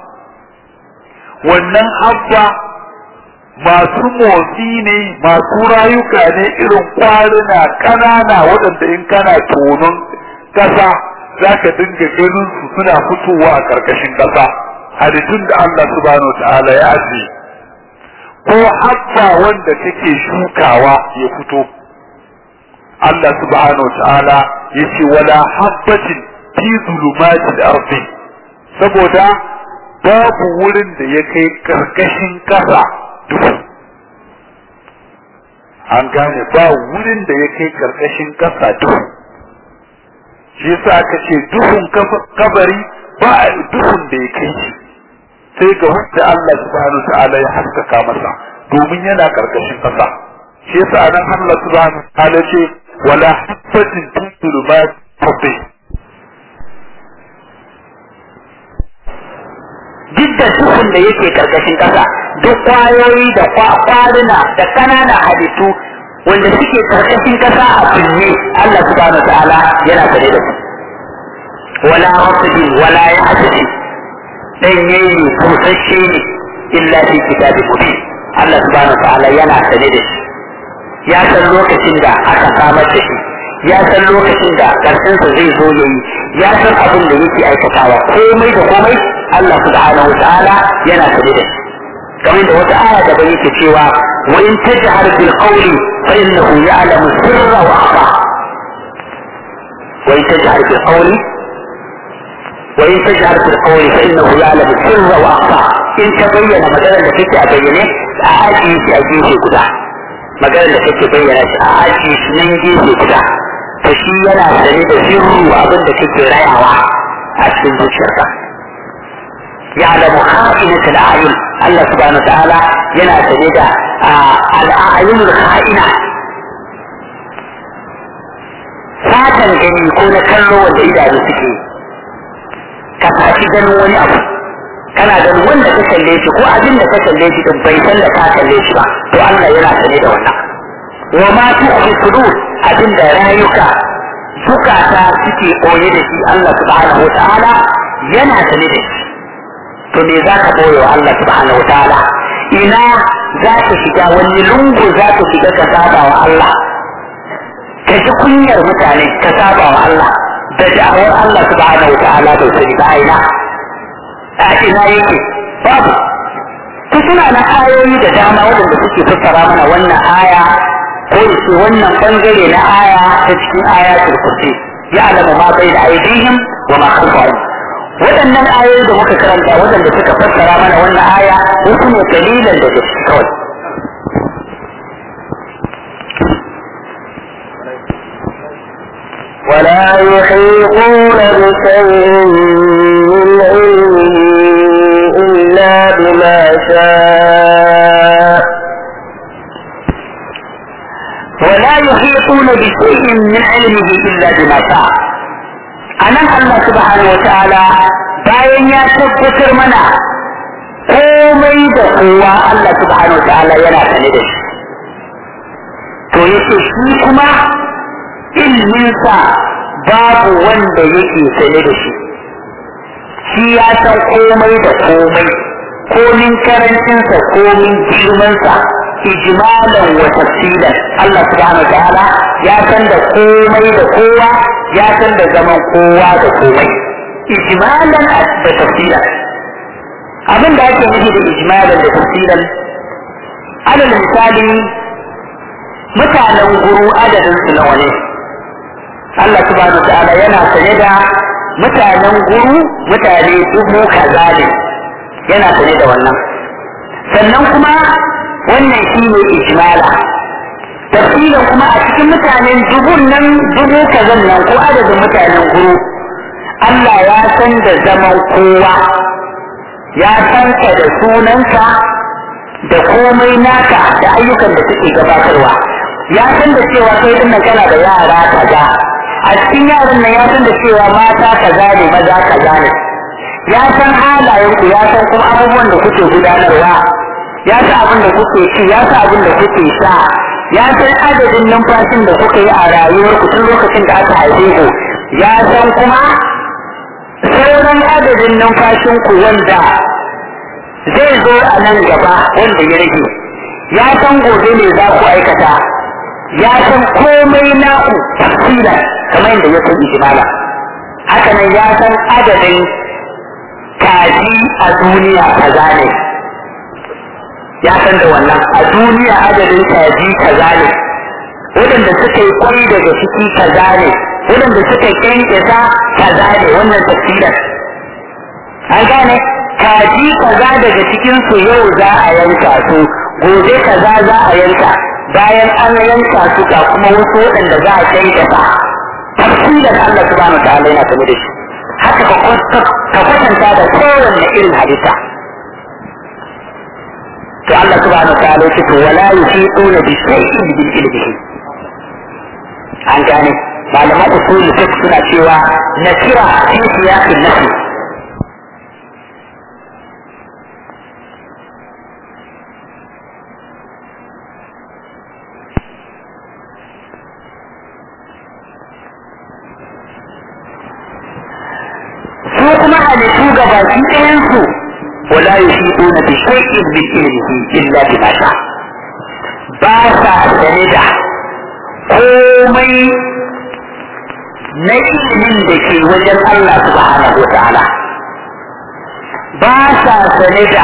[SPEAKER 1] wannan habba masu motsi ne masu rayuka ne irin kwaruna ƙanana waɗanda in kana tonon ƙasa za ka dinga ganin su suna fitowa a ƙarƙashin ƙasa halittun da Allah subhanahu ta'ala ya ce ko habba wanda kake shukawa ya fito Allah subhanahu ta'ala ya ce wala habbatin fi zulumatil ardi saboda babu wurin da ya kai karkashin kasa duhu an gane ba wurin da ya kai karkashin kasa duhu shi yasa aka ce duhun kabari ba duhun da ya kai shi sai ga wanda Allah subhanahu ta'ala ya haskaka masa domin yana karkashin kasa shi yasa nan Allah subhanahu ta'ala ce wala habatin fi zulumatil ardi
[SPEAKER 3] duk da duhun da yake karkashin ƙasa duk kwayoyi da kwaruna da ƙanana halittu wanda suke karkashin ƙasa a binne Allah subhanahu ta'ala yana tare da su wala hasbi wala yahdi dan yayi kusasshe ne illa fi kitabin mubin Allah subhanahu ta'ala yana tare da shi ya san lokacin da aka samar da shi ya san lokacin da karshensa zai zo yayi ya san abin da yake aikatawa komai da komai Allah subhanahu wataala yana sane da shi kamar da wata aya da bai yake cewa wa in tajhar bil qawli fa innahu ya'lamu sirra wa akhfa wa in tajhar bil qawli wa in tajhar bil qawli fa innahu ya'lamu sirra wa akhfa in ka bayyana maganar da kake a bayyane a aji shi a gefe guda maganar da kake bayyana shi a aji shi nan gefe guda to shi yana sane da sirru abin da kake rayawa a cikin zuciyarka يعلم خائنة الأعين الله سبحانه وتعالى ينا سنيدا الأعين الخائنة fatan gani ko na kallo wanda idanu suke ka fashi ganin wani abu kana ganin wanda ka kalle shi ko abin da ka kalle shi din bai san da ka kalle shi ba to Allah yana sane da wannan wa ma tu'ti sudur abin da rayuka zukata suke koye da shi Allah subhanahu wa ta'ala yana sane da shi to me za ka boye wa Allah subhanahu wa ta'ala ina za ka shiga wani lungu za ka shiga ka saba wa Allah ka ji kunyar mutane ka saba wa Allah da da'awar subhanahu wa ta'ala bai sani ba aina a ina yake babu to suna na ayoyi da dama waɗanda suke fassara mana wannan aya ko yace wannan bangare na aya ta cikin ayatul kursi ya alama ma bai da aidihim wa ma khalfahum waɗannan ayoyi da muka karanta waɗanda suka fassara mana wannan aya wasu ne dalilan da ke kawai
[SPEAKER 2] ولا يحيطون بشيء من علمه إلا بما شاء
[SPEAKER 3] ولا يحيطون بشيء من علمه إلا بما شاء أنا الله سبحانه وتعالى bayan ya tabbatar mana komai da kowa Allah subhanahu wa ta'ala yana sane da shi to yace shi kuma ilminsa babu wanda yake sane da shi shi ya san komai da komai komin karancinsa komin girmansa ijmalan wa tafsilan Allah subhanahu wa ta'ala ya san da komai da kowa ya san da zaman kowa da komai ijmalan da tafsilan abin da ake nufi da ijmalan da tafsilan alal misali mutanen guru adadin su nawa ne Allah subhanahu wa ta'ala yana sane da mutanen guru mutane dubu kaza ne yana sane da wannan sannan kuma wannan shi ne ijmala tafsirin kuma a cikin mutanen dubun nan dubu kazan nan ko adadin mutanen guru Allah ya san da zaman kowa ya san ka da sunanka da komai naka da ayyukan da suke gabatarwa ya san da cewa kai din nan kana da yara kaza a cikin yaran nan ya san da cewa mata kaza ne maza kaza ne ya san halayenku ya san kuma abubuwan da kuke gudanarwa ya san abin da kuke ci ya san abin da kuke sha ya san adadin numfashin da kuka yi a rayuwarku tun lokacin da aka haife ku ya san kuma sauran adadin numfashinku wanda zai zo a nan gaba wanda ya rage ya san gobe ne za ku aikata ya san komai na'u tafsila kamar yadda ya san ijmala haka nan ya san adadin kaji a duniya kaza ne ya san da wannan a duniya adadin kaji kaza ne waɗanda suka yi kwai daga ciki kaza ne waɗanda suka kyankyasa kaza ne wannan tafsirar an gane kaji kaza daga cikinsu yau za a yanka su gobe kaza za a yanka bayan an yanka su ga kuma wasu waɗanda za a kyankyasa tafsirar Allah subhanahu wa ta'ala yana tafi da shi haka ka kwatanta da kowanne irin halitta to Allah subhanahu wa ta'ala yake to wala yuhituna bi shay'in min ilmihi an gane malaman usul fiqh suna cewa nakira fi siyaqin nafi su kuma halittu gabaki ɗayansu ولا يحيطون بشيء من علمه إلا بما شاء باسا سندا komai na ilimin da ke wajen Allah subhanahu wa ta'ala ba sa sane da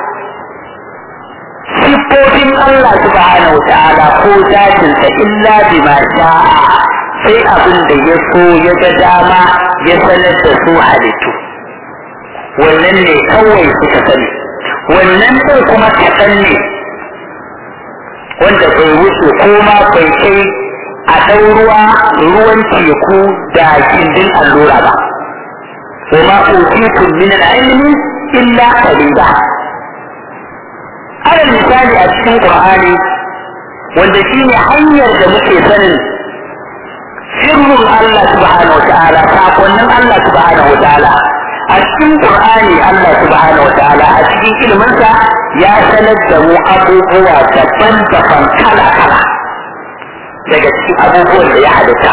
[SPEAKER 3] siffofin Allah subhanahu wa ta'ala ko zatinsa illa bima sha'a sai abin da ya so ya ga dama ya sanar da su halittu wannan ne kawai suka sani wannan ɗin kuma kaɗan ne wanda bai wuce ko ma bai kai a ɗau ruwa ruwan teku da gindin allura ba wa ma utitum min al-ilmi illa qalila alal misali a cikin qur'ani wanda shine hanyar da muke sanin sirrin Allah subhanahu wa ta'ala sakonnin Allah subhanahu wa ta'ala a cikin Qur'ani Allah subhanahu wa ta'ala a cikin iliminsa ya sanar da mu abubuwa daban-daban kala-kala daga cikin abubuwan da ya halitta.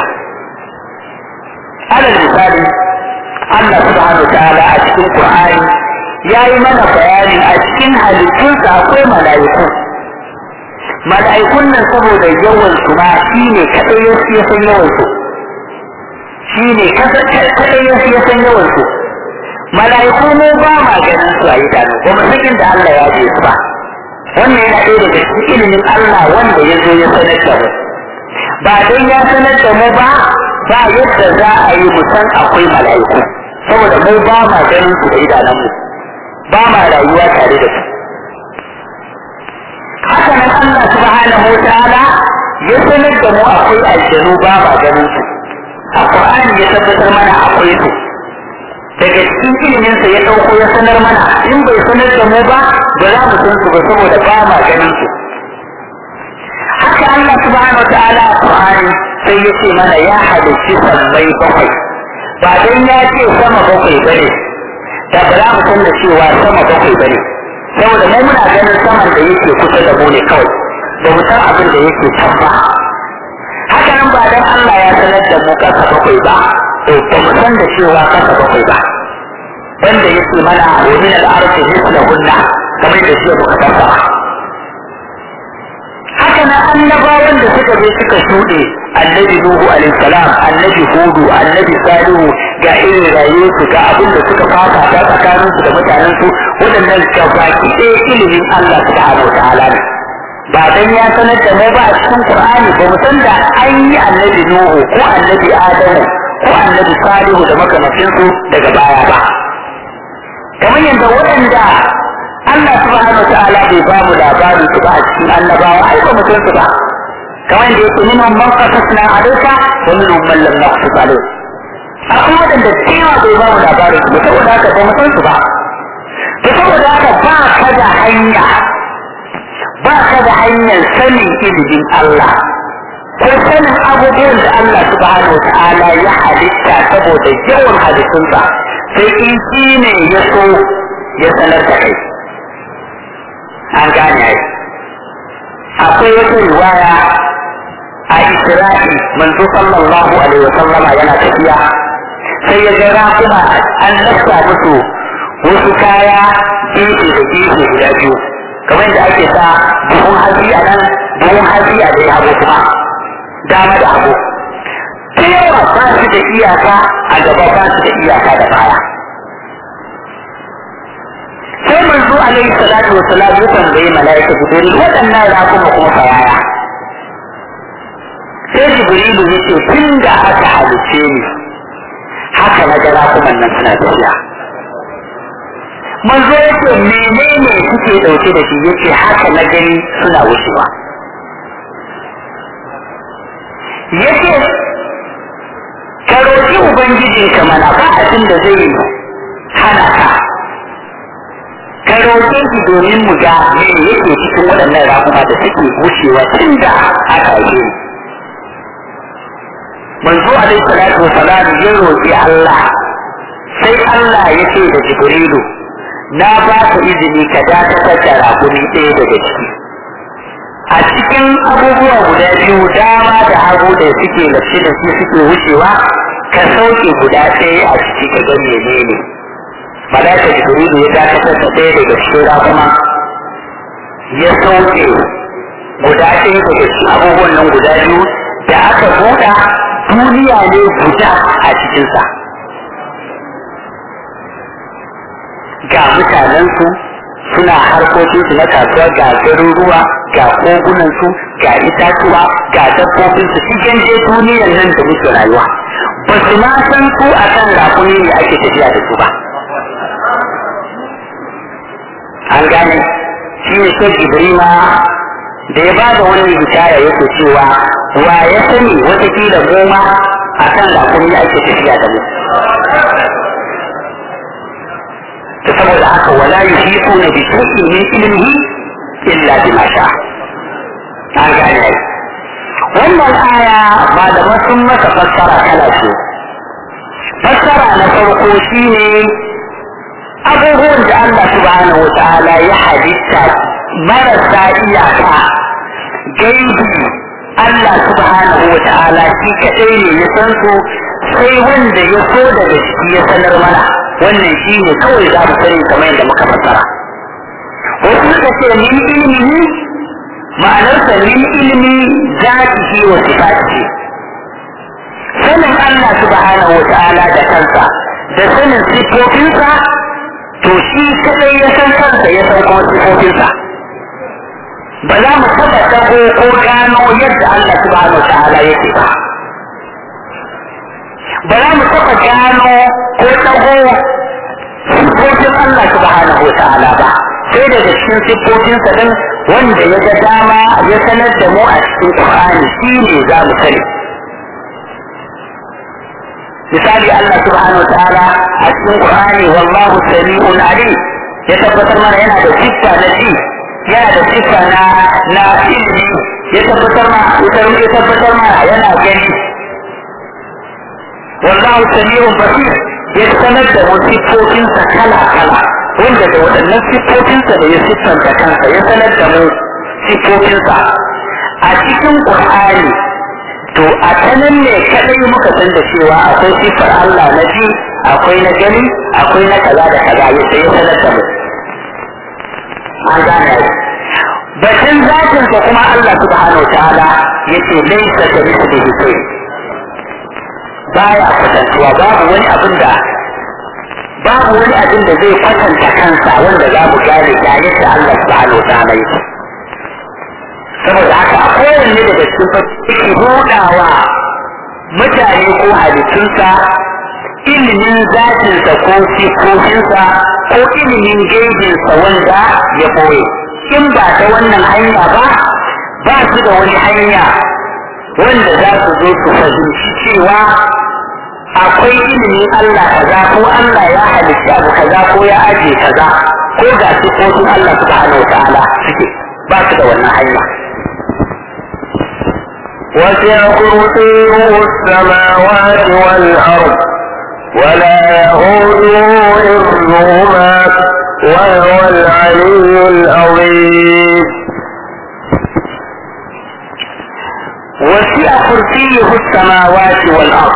[SPEAKER 3] Alal misali Allah subhanahu wa ta'ala a cikin Qur'ani ya yi mana bayani a cikin halittunsa akwai mala'iku. Mala'ikun nan saboda yawan su ma shi ne kaɗai ya san yawan su. shi ne kadai ya san yawan su. Mala'iku mu ba ma ganin su a idanu ba mu san inda Allah ya je su ba. Wannan yana ɗaya daga cikin ilimin Allah wanda ya zo ya sanar da mu. Ba dan ya sanar da mu ba ba yadda za a yi mu san akwai mala'iku saboda mu ba ma ganin su da idanunmu ba ma rayuwa tare da su. Haka nan Allah subhanahu wa ta'ala ya sanar da mu akwai aljanu ba ma ganin su. A Qur'ani ya tabbatar mana akwai su. Daga cikin iliminsa ya ɗauko ya sanar mana in bai sanar da mu ba ba za mu san su ba saboda ba ma ganin su. Haka Allah subhanahu wa ta'ala a Qur'ani sai ya ce mana ya halicci sammai bakwai ba dan ya ce sama bakwai bane da ba za mu san da cewa sama bakwai bane saboda mu muna ganin saman da yake kusa da mu ne kawai ba mu san abin da yake can ba. Haka nan ba dan Allah ya sanar da mu kasa bakwai ba to ba mu san da cewa kasa bakwai ba wanda yake mana wa min al-ardi mislahunna kamar da shi muka tabbata. Haka nan annabawan da suka je suka shuɗe annabi Nuhu alaihi salam annabi Hudu annabi Salihu ga irin rayuwarsu ga abin da suka fata ta tsakaninsu da mutanensu waɗannan gabaki ɗaya ilimin Allah subhanahu wa ta'ala ne. Ba dan ya sanar da mu ba a cikin Qur'ani ba mu san da an yi annabi Nuhu ko annabi Adamu ko annabi Salihu da makamancinsu daga baya ba. Kamar yadda waɗanda Allah subhanahu wa ta'ala bai ba mu labarin su ba a cikin annabawa ai ba mu san su ba. Kamar yadda yake minhum man qasasna alayka wa minhum man lam naqsus alayka. Akwai waɗanda cewa bai ba mu labarin su saboda haka ba mu san su ba. To saboda haka ba ka da hanya ba ka da hanyar sanin ilimin Allah ko sanin abubuwan da Allah subhanahu wa ta'ala ya halitta saboda yawan halittunsa sai in shi ne ya so ya sanar da kai. An gane ai akwai wata riwaya a Isra'i manzo sallallahu alaihi wa sallama yana tafiya sai ya ga rakuma an lafta musu wasu kaya gefe da gefe guda biyu kamar da ake sa buhun hatsi a nan buhun hatsi a dai hagu kuma dama da hagu ta yawa ba su da iyaka a gaba ba su da iyaka da baya. Sai manzo alaihi salatu wa salam ya tambayi mala'ika Jibril waɗannan rakuma kuma fayaya. Sai Jibrilu ya ce tun da aka halice ni haka na ga rakuman nan suna tafiya. Manzo ya ce menene kuke ɗauke da shi ya ce haka na gani suna wucewa. Ya ce ka roƙi Ubangijinka mana ba abin da zai hana ka. Ka roƙe shi domin mu ga me yake cikin waɗannan rakuma da suke wucewa tun da aka yi. Manzo alaihi salatu wasalam ya roƙi Allah sai Allah ya ce da Jibrilu na ba ka izini ka dakatar da rakumi ɗaya daga ciki. A cikin abubuwa guda biyu dama da hagu da suke lafi da su suke wucewa ka sauke guda ɗaya a ciki ka ga menene. Malaka Jibrilu ya dakatar da ɗaya daga cikin rakuma ya sauke guda ɗaya daga cikin abubuwan nan guda biyu da aka buɗa duniya ne guda a cikinsa. Ga mutanensu suna harkokinsu na kasuwa ga garuruwa ga kogunansu ga itatuwa ga dabbobinsu cikin je duniyar nan da muke rayuwa. Ba su ma san su a kan rakuni ne ake tafiya da su ba. An gane shi ne sai Ibrima da ya bada wani hikaya yake cewa wa ya sani watakila goma a kan rakuni ake tafiya da mu. Ta saboda haka wala yuhiqu na bi shay'in min ilmihi illa bima sha. An gane wannan aya malaman sun masa fassara kala ce. Fassara na farko shine abubuwan da Allah subhanahu wa ta'ala ya halitta marasa iyaka gaibi Allah subhanahu wa ta'ala shi kadai ne ya san su sai wanda ya so daga ciki ya sanar mana wannan shi ne kawai za mu sani kamar yadda muka fassara. Wasu suka ce min ilimi ma'anarsa min ilimi zatihi wa sifatihi sanin Allah subhanahu wa ta'ala da kansa da sanin sifofinsa to shi kadai ya san kansa ya san kuma sifofinsa ba za mu taba dago ko gano yadda Allah subhanahu wa ta'ala yake ba ba za mu taba gano ko dago sifofin Allah subhanahu wa ta'ala ba sai daga cikin sifofinsa din wanda ya ga dama ya sanar da mu a cikin Qur'ani shi ne za mu sani misali Allah subhanahu wa ta'ala a cikin Qur'ani wallahu sami'un alim ya tabbatar mana yana da siffa na ji yana da siffa na na ilmi ya tabbatar mana ya tabbatar mana yana gani wallahu sami'un basir ya sanar da mu siffofinsa kala kala wanda da waɗannan siffofinsa da ya siffanta kansa ya sanar da mu siffofinsa a cikin Qur'ani to a tanan ne kadai muka san da cewa akwai siffar Allah na ji akwai na gani akwai na kaza da kaza ya sai sanar da mu an gane batun zatin sa kuma Allah subhanahu ta'ala yace laysa ka mithlihi shay baya kwatantuwa babu wani abin da babu wani abin da zai kwatanta kansa wanda za mu gane da yadda Allah subhanahu ta'ala yake saboda haka a kowanne daga cikin fasiki hudawa mutane ko halittunsa ilimin zatinsa ko sifofinsa ko ilimin gejinsa wanda ya boye in ba ta wannan hanya ba ba su da wani hanya wanda za su zo su fahimci cewa akwai ilimin Allah kaza ko Allah ya halitta abu kaza ko ya aje kaza ko ga sifofin Allah subhanahu wa ta'ala suke ba su da wannan hanya
[SPEAKER 2] وسع كرسيه السماوات والأرض ولا يئوده حفظهما وهو العلي العظيم
[SPEAKER 3] وسع كرسيه السماوات والأرض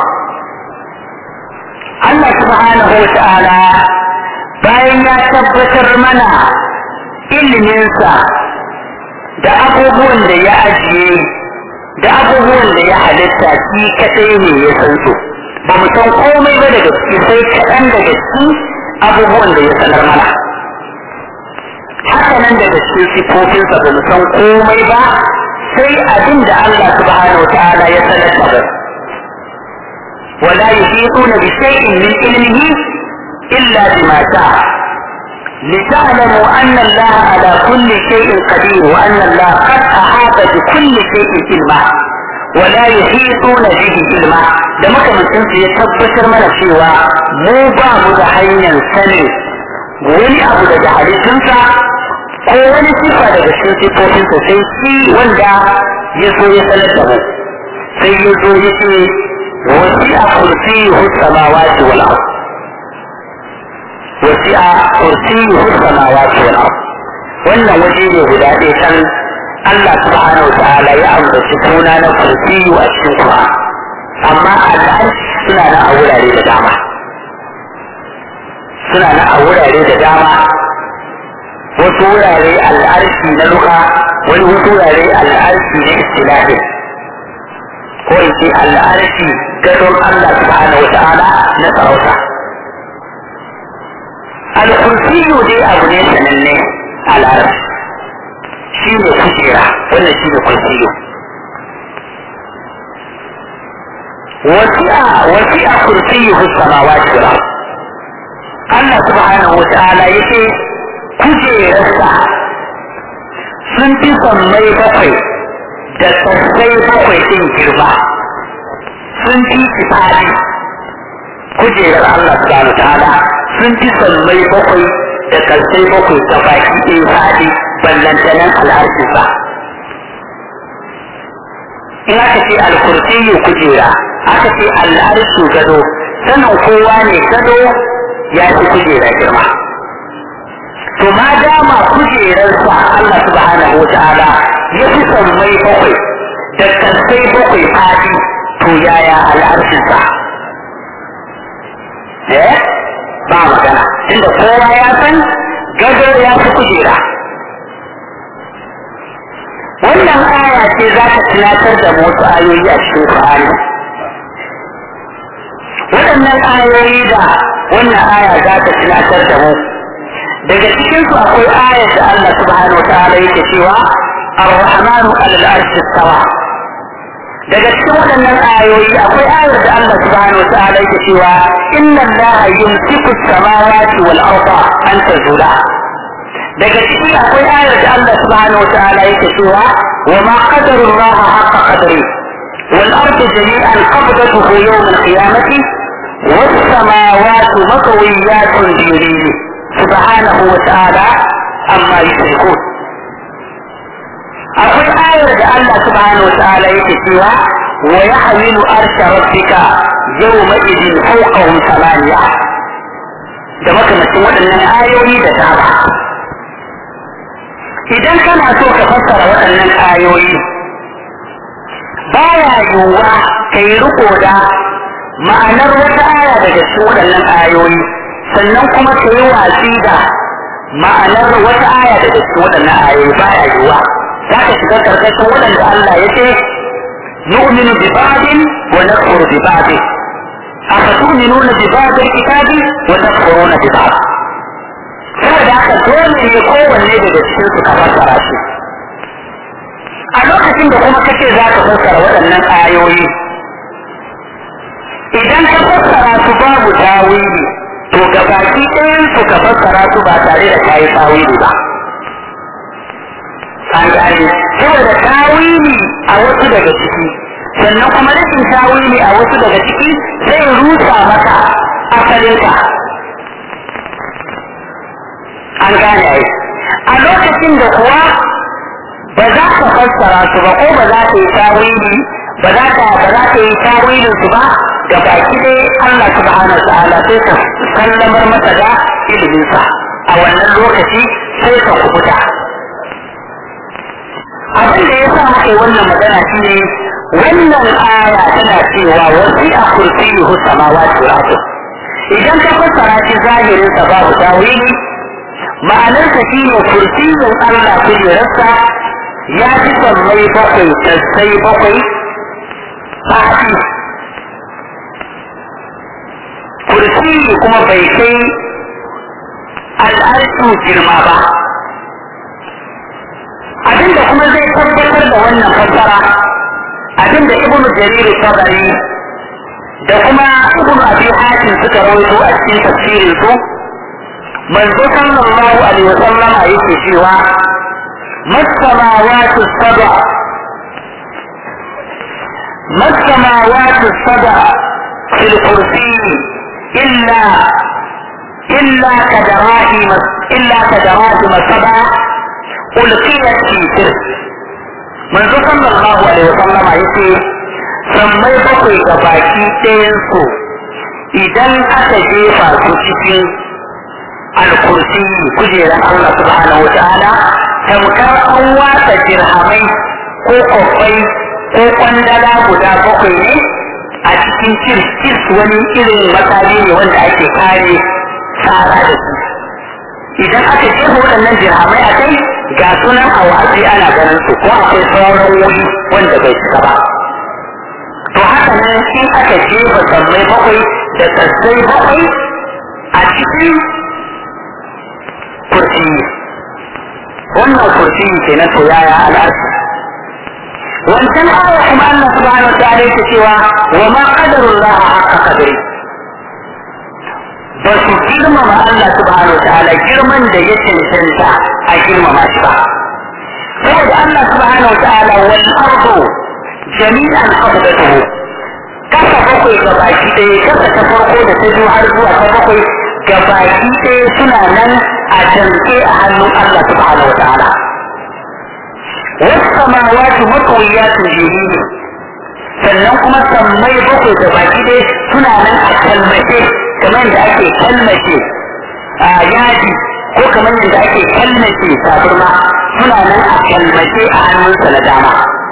[SPEAKER 3] الله سبحانه وتعالى bayan ya tabbatar mana iliminsa da abubuwan da ya ajiye da abubuwan da ya halitta shi kadai ne ya san su ba mu san komai ba daga ciki sai kaɗan daga cikin abubuwan da ya sanar mana haka nan daga cikin sifofinsa ba mu san komai ba sai abin da Allah subhanahu wa ta'ala ya sanar da mu wala yuhituna bi shay'in min ilmihi illa bima sha'a لتعلموا أن الله على كل شيء قدير وأن الله قد أحاط بكل شيء علما ولا يحيطون به علما da makamancin su ya tabbatar mana cewa mu ba mu da hanyar sanin wani abu daga halittunsa ko wani sifa daga cikin sifofinsa sai shi wanda ya so ya sanar da mu sai ya zo ya ce wasi'a kursiyuhu samawati wal ardh وسع كرسيه السماوات والأرض wannan waje ne guda ɗaya can Allah subhanahu wa ta'ala ya ambaci suna na kursiyu a cikin Qur'an amma al'arshi suna na a wurare da dama suna na a wurare da dama wasu wurare al'arshi na luka wani wasu wurare al'arshi na istilahi ko in ce al'arshi gadon Allah subhanahu wa ta'ala na sarauta al-kursiyu dai abu ne sananne a larabci shi ne kujera wannan shi ne kursiyu wasi'a wasi'a kursiyu samawati wal ard Allah subhanahu wa ta'ala yace kujerarsa sun fi sammai bakwai da sassai bakwai din girma sun fi fadi kujerar Allah subhanahu wa ta'ala sun fi sammai bakwai da karsai bakwai ta baki ɗaya faɗi ballantanen al'arfinsa. In aka ce alkursiyu kujera, aka ce al'arshi gado, sanin kowa ne gado ya fi kujera girma. To ma dama kujerarsa Allah subhanahu wa ta'ala ya fi sammai bakwai da karsai bakwai faɗi to yaya al'arshinsa? Eh? Ba magana inda kowa ya san gado ya fi kujera wannan aya ce za ta tunatar da wasu ayoyi a cikin Qur'ani waɗannan ayoyi da wannan aya za ta tunatar da mu daga cikin su akwai ayar da Allah subhanahu wa ta'ala yake cewa ar-rahmanu 'ala al-arshi istawa. daga cikin waɗannan ayoyi akwai ayar da Allah subhanahu wa ta'ala yake cewa inna allaha yumsiku as-samawati wal arda an tazula. daga ciki akwai ayar da Allah subhanahu wa ta'ala yake cewa wa ma qadara Allah haqqa qadri wal ardu jami'an qabdatuhu yawm al-qiyamati was samawati matwiyatun bi yaminihi subhanahu wa ta'ala amma yushrikun. akwai ayar da Allah subhanahu wa ta'ala yake cewa wa yahmilu arsha rabbika yawma idin fawqahum samaniya, da makamacin waɗannan ayoyi da dama. idan kana so ka fassara waɗannan ayoyi baya yiwuwa ka yi riko da ma'anar wata aya daga cikin waɗannan ayoyi sannan kuma ka yi watsi da ma'anar wata aya daga cikin waɗannan ayoyi baya yiwuwa. za ka shiga karkashin waɗanda Allah ya ce nu'minu bi ba'din wa nakfuru bi ba'din afatu'minuna bi ba'dil kitabi wa takfuruna bi ba'd. saboda haka dole ne kowanne daga cikin su ka fassara shi. a lokacin da kuma kace za ka fassara waɗannan ayoyi idan ka fassara su babu tawili to gabaki ɗayan su ka fassara su ba tare da kayi tawili ba. an gane saboda tawili a wasu daga ciki sannan kuma rashin tawili a wasu daga ciki zai rusa maka asalinka. an gane ai a lokacin da kuwa ba za ka fassara su ba ko ba za ka yi tawili ba za ka ba za ka yi tawilin su ba ga baki dai Allah subhanahu wa ta'ala sai ka sallamar masa da ilimin sa a wannan lokaci sai ka kubuta. abin da ya sa muke wannan magana shine wannan aya tana cewa wasi a kursiyuhu samawati wal ardh. idan ka fassara shi zahirin sa babu tawili ma'anarsa shi ne kursiyin Allah kujerarsa ya fi sammai bakwai sassai bakwai fadi. kursiyi kuma bai kai al'arshu girma ba. abinda kuma zai tabbatar da wannan fassara abinda ibnu jarir tabari da kuma ibnu abi hatim suka rawaito a cikin tafsirin su manzo sallallahu alaihi wasallam yake cewa mas-samawati as-sab'a mas-samawati as-sab'a fil kursi illa illa kadarahi illa kadarahi sab'a ulqiyat fi sir. manzo sallallahu alaihi wasallam yake sammai bakwai ga baki ɗayan su idan aka jefa su cikin al-kursi kujeran Allah subhanahu wa ta'ala tamkar an watsa dirhamai ko kofai ko kwandala guda bakwai ne a cikin kis wani irin makami ne wanda ake kare tsara da su. idan aka jefa waɗannan dirhamai a kai ga sunan a watsi ana ganin su ko akwai sauran wuri wanda bai cika ba. to haka nan in aka jefa sammai bakwai da sassai bakwai a cikin kursi wannan kursi ke na to yaya al'arshi. wancan aya kuma Allah subhanahu wa ta'ala yake cewa wa ma qadarullah haqqa qadri. ba su girmama Allah subhanahu wa ta'ala girman da ya cancanta a girmama shi ba. saboda Allah subhanahu wa ta'ala wal ardu jami'an qabdatuhu kasa bakwai ga baki ɗaya kasa ta farko da ta biyu har zuwa ta bakwai ga baki ɗaya suna nan a damke a hannun Allah subhanahu wa ta'ala. wasu samawati matwiyatun jini sannan kuma sammai bakwai ga baki ɗaya suna nan a kalmace kamar da ake kalmace a yadi ko kamar da ake kalmace taburma suna nan a kalmace a hannunsa na dama.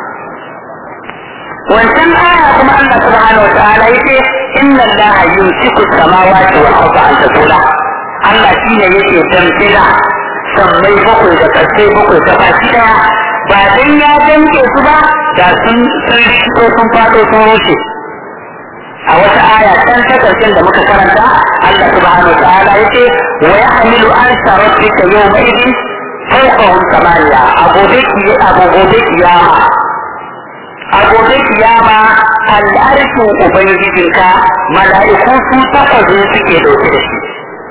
[SPEAKER 3] wancan aya kuma Allah subhanahu wa ta'ala yace inna allaha yumsiku as-samawati wal arda an tazula. Allah shine yake damfila sammai bakwai da ƙarshe bakwai da baki daya ba dan ya danke su ba da sun sun ko sun fado sun rushe. a wata aya can ta karshen da muka karanta Allah subhanahu wa ta'ala yace wa yahmilu arsha rabbika yawma idin fawqahum samaniya agobe ki agobe kiyama agobe kiyama al'arshin ubangijinka mala'iku su takwas suke dauke da shi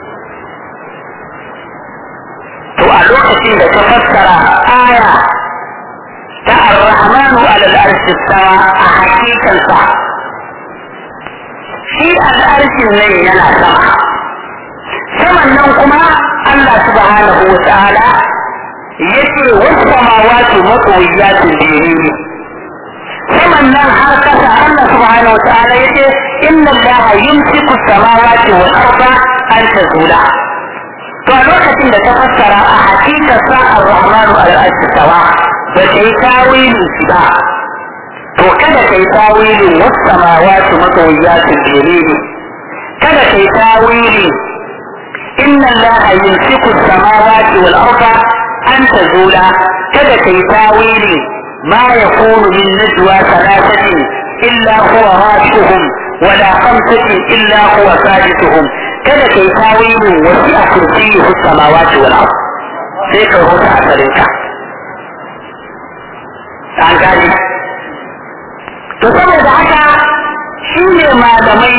[SPEAKER 3] to a lokacin da ta fassara aya ta ar-rahmanu ala al-arshi istawa a hakikansa shi al'arshin nan yana sama saman nan kuma Allah subhanahu wa ta'ala yace wasu samawati matawiyatun biyamini saman nan har kasa Allah subhanahu wa ta'ala yace inna allaha yumsiku samawati wal arda an tazula to a lokacin da ta fassara a hakika sa ar-rahmanu al-arshi sawa ba ta yi tawilin shi ba to kada ka yi tawilin wasu samawati matawiyatun biyamini kada ka yi tawilin inna allaha yumsiku samawati wal arda an tazula kada ka yi tawilin ما يكون من نجوى ثلاثة إلا هو رابعهم ولا خمسة إلا هو سادسهم كذا كي تاويل وسع كرسيه السماوات والأرض سيكون هو تأثرك عن ذلك تصور ذلك شيء ما دمي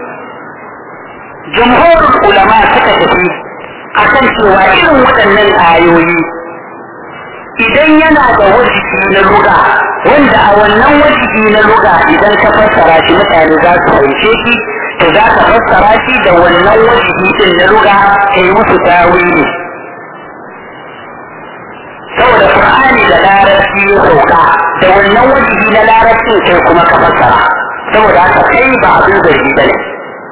[SPEAKER 3] جمهور العلماء سكتفي أكن سوائر ودن الآيوي idan yana da wajibi na luga wanda a wannan wajibi na luga idan ka fassara shi mutane za su fahimce shi to za ka fassara shi da wannan wajibi din na luga ka yi musu tawili saboda Qur'ani da larabci ya sauka da wannan wajibi na larabcin kai kuma ka fassara saboda haka kai ba abin zargi ba ne